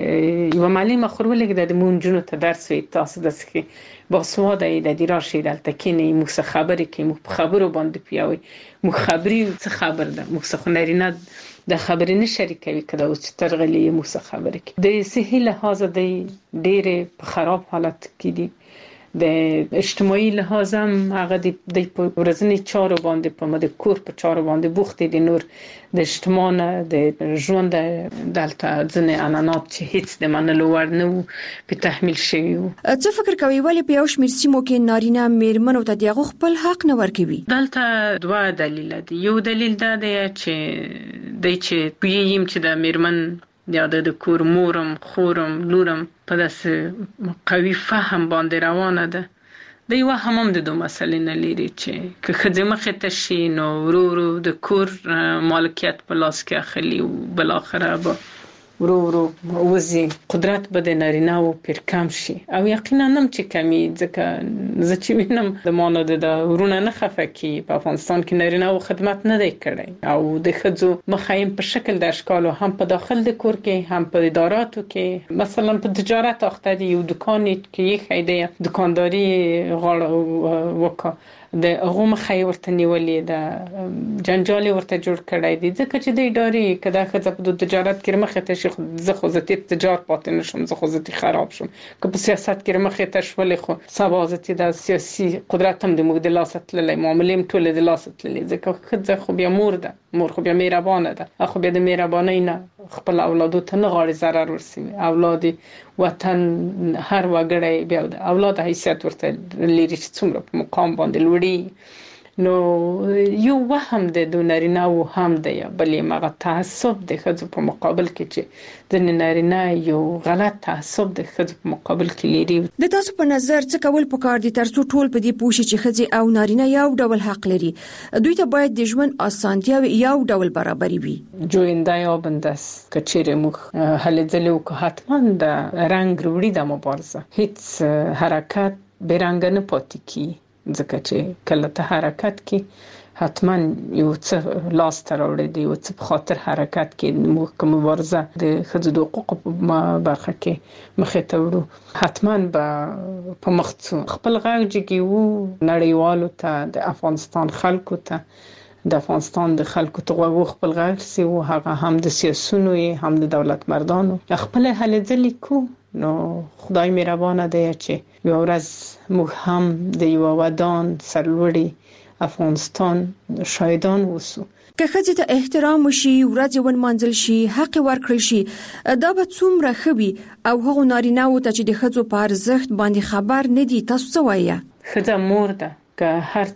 چې یوه معلمه خو ولېږده د مونږ نجونو ته درس وایي، تاسو داسې باسواده یې د دې راشئ دلته کښېنئ، موږ څه خبرې کوي، موږ په خبرو باندې پیاوئ، موږ خبرې څه خبر ده، موږ څه خو نارینه د خبرې نه شریکوي، که دا اوس چې ته راغلې یې موږ څه خبرې کوي. د صحي لحاظه دی ډېرې په خراب حالت کې دي. د اجتماعي لحاظ هم هغه د ورځني چارو باندې په مده کور په چارو باندې بوخت دي، نور د اجتماع نه د ژوند دلته ځنې عنعنات چې هیڅ د منلو وړ نه وو په تحمیل شوي وو. څه فکر کوي ولې په یو شمېر سیمو کې نارینه میرمنو ته د هغو خپل حق نه ورکوي؟ دلته دوه دلیل دي. یو دلیل دا دی چې د چې پوهیږم چې د میرمن یا د کور مورم خورم لورم په داسې قوي فهم باندې روانه ده. د یو هم هم د دوه مسلې نه لري چې که ښځې مخې ته شي نو ورو ورو د کور مالکیت په لاس کې اخلي او بالاخره به ورو ورو وزي قدرت به د نارینه‌و پر کم شي او یقینا هم چې کمی ځکه زه چې وینم د مانو د ورونه نه خفه کی په افغانستان کې نارینه‌و خدمت نه دی کړی او د ښځو مخایم په شکل د اشکالو هم په داخل د کور کې هم په اداراتو کې مثلا په تجارت اخته دی یو دکان کې یې خیده دکانداری غاړه وکړه د هغه مخې ورته نیولې د جنجال ورته جوړ کړای دي ځکه چې د ادارې کدا خزه په تجارت کې مخه ته شي زه خو زه تجارت پاتې نشم زه خو زه خراب شم که په سیاست کې مخه ته شولې خو سبا زه د سیاسي قدرت هم د موږ د لاس تللې معاملې ټول د لاس تللې ځکه خزه خو بیا مور ده مور خو بیا مهربانه ده خو بیا د مهربانۍ نه خپل اولادو ته نه غواړي ضرر ورسوي اولاد وطن هر وګړی بیا د اولاد حیثیت ورته لري چې څومره په مقام باندې لوړي نو یو وهم د دونارینه او هم د بلې مغه تعصب د ښځو په مقابل کې چې د نارینه یو غلط تعصب د ښځو په مقابل کې لري. د تاسو په نظر څه کول پکار دي ترڅو ټول په دې پوه شي چې ښځې او نارینه یو ډول حق لري؟ دوی ته باید د ژوند اسانتیاوې یو ډول برابرې وي. جوینده یا بندس کچېره موږ هلې ځلې وکړو حتما د رنګ وروړي د مبارزه هیڅ حرکت بیرنګ نه پاتې کی ځکه چې کله ته حرکت کې حتما یو څه لاس ته راوړي دی یو څه په خاطر حرکت کې موږ کوم مبارزه د ښځو د حقوقو په برخه کې مخې ته وړو حتما به په مخ ځو. خپل غږ جګیو نړیوالو ته د افغانستان خلکو ته د افغانستان د خلکو ته غوږ خپل غږ سي او هغه هم د سیاسونو هم د دولت مردانو خپل هلې ځلې کو نو خدای مهربانه دی چې یو ورځ موږ هم د یو ودان سرلوړي افغانستان شاهدان وسو. که ښځې ته احترام وشي ورځ ونمانځل شي حق ورکړل شي دا به څومره ښه وي او هغو نارینه‌وو ته چې د ښځو په ارزښت باندې خبر نه دي تاسو څه وایي؟ ښځه مور ده که هر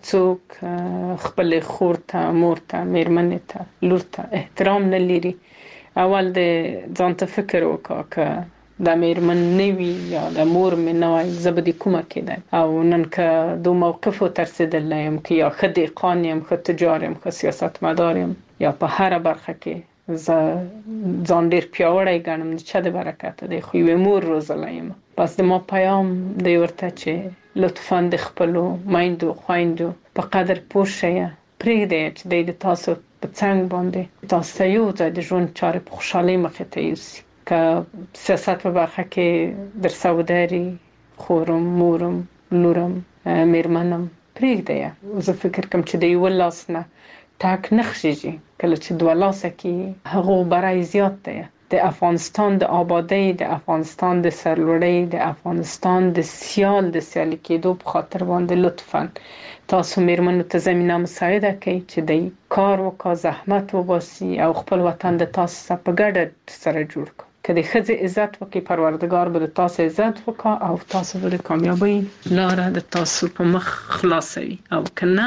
څوک خپل خور ته مور ته میرمنې ته لور ته احترام نه لري اول د ځان ته فکر وکړه که د میرمن نوی یا د مور مې نوای زبدي کومه کېده او نن که دو موقفو ترسیدلم که یا خد قانیم خد تجارم خد سیاست مدارم یا په هر برخه کې ز ځان ډیر پیاوړی ګڼم د چا د برکت دی خو یو مور روزلایم پس د ما پیام دی ورته چې لطفاً د خپلو مایندو خویندو په قدر پوه شئ پرېږدئ چې د تاسو په څنګ باندې تاسو یو ځای د ژوند چارې په خوشحالۍ مخې ته یوسي. که سیاست په برخه کې در سوداري خورم مورم لورم میرمنم پرېږدئ زه فکر کوم چې د یو لاس نه ټاک نه خښېږي کله چې دوه لاسه کې هغو برای زیات دی. د افغانستان د آبادی د افغانستان د سرلوړۍ د افغانستان د سیال د سیالي کېدو په خاطر باندې لطفاً تاسو میرمنو ته زمینه مساعده کړئ چې د کار وکړه زحمت وباسي او خپل وطن د تاسو سره په ګډه سره جوړ کړئ. که د ښځې عزت وکړي پروردګار به د تاسو عزت وکړي او تاسو به د کامیابی لاره د تاسو په مخ خلاصوي او کنه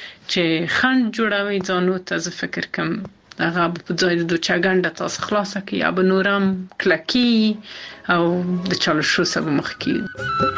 چې خند جوړوي ځانو ته زه فکر کوم هغه په ځای د چاګنده تاسو خلاصه کړي یا به نورم کلکی او د چالو شو سبا مخ کړي.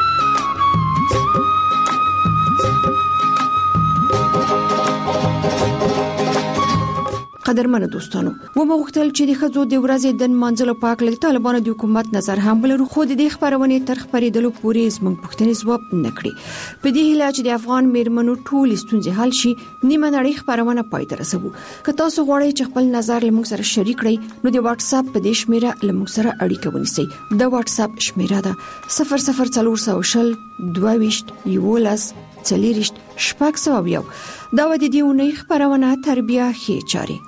قدرمنو دوستانو و مو غوښتل چې د ښځو د ورځې د نمانځلو په اړه د طالبانو د حکومت نظر هم ولرو خو د دې خبرونې تر خبرېدلو پورې زموږ پوښتنې ځواب نه کړي. په دې هیله چې د افغان میرمنو ټولې ستونزې حل شي نیمه نړۍ خبرونه پای ته رسوو. که تاسو غواړئ چې خپل نظر له موږ سره شریک کړئ نو د واتس اپ په دې شمیره له موږ سره اړیکه ونیسئ. د واتس اپ شمیره ده صفر صفر څلور سوه شل دوه ویشت یولس څلېرویشت شپږ سوه یو. دا و د دې اونۍ خبرونه تربیه ښې چارې.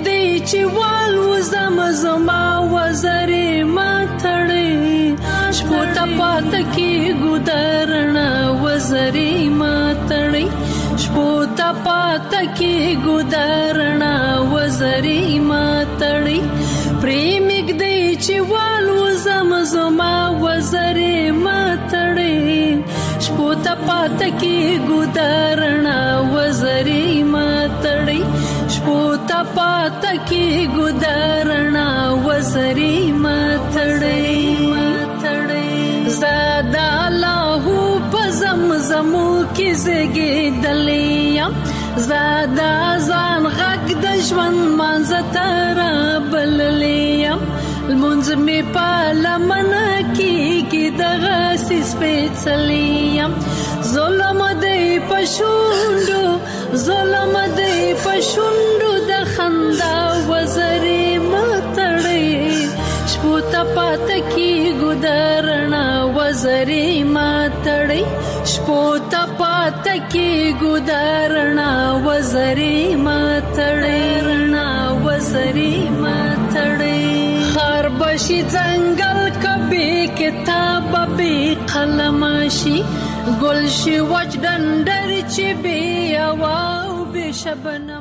دی چې وال وزم زما وزرې ما تړې شپو ته پاته کې ګودرنا وزرې ما تړې شپو ته پاته کې ګودرنا وزرې ما تړې پریمګ دی چې وال وزم زما وزرې ما تړې شپو ته پاته کې ګودرنا وزرې ما تړې شپو ته پاته کې ګودرنا وزرې ما تړې زادا الله په زمزمو کې زګېدلې زادا ځان غږ د ژوند مانځه تر بللې المنځ می په لمنه کې دغه سپېڅلې ظلم دی پښوندو ظلم دی پښوندو د خندا وزرې ماتړې شپو ته پاته کې ګودرنا وزرې ماتړې شپو ته پاته کې ګودرنا وزرې ماتړې رڼا وزرې ماتړې خار بشي ځنګل کبي کتاب به قلم شي گل شي وچ ډنډر چې بي او به شبنه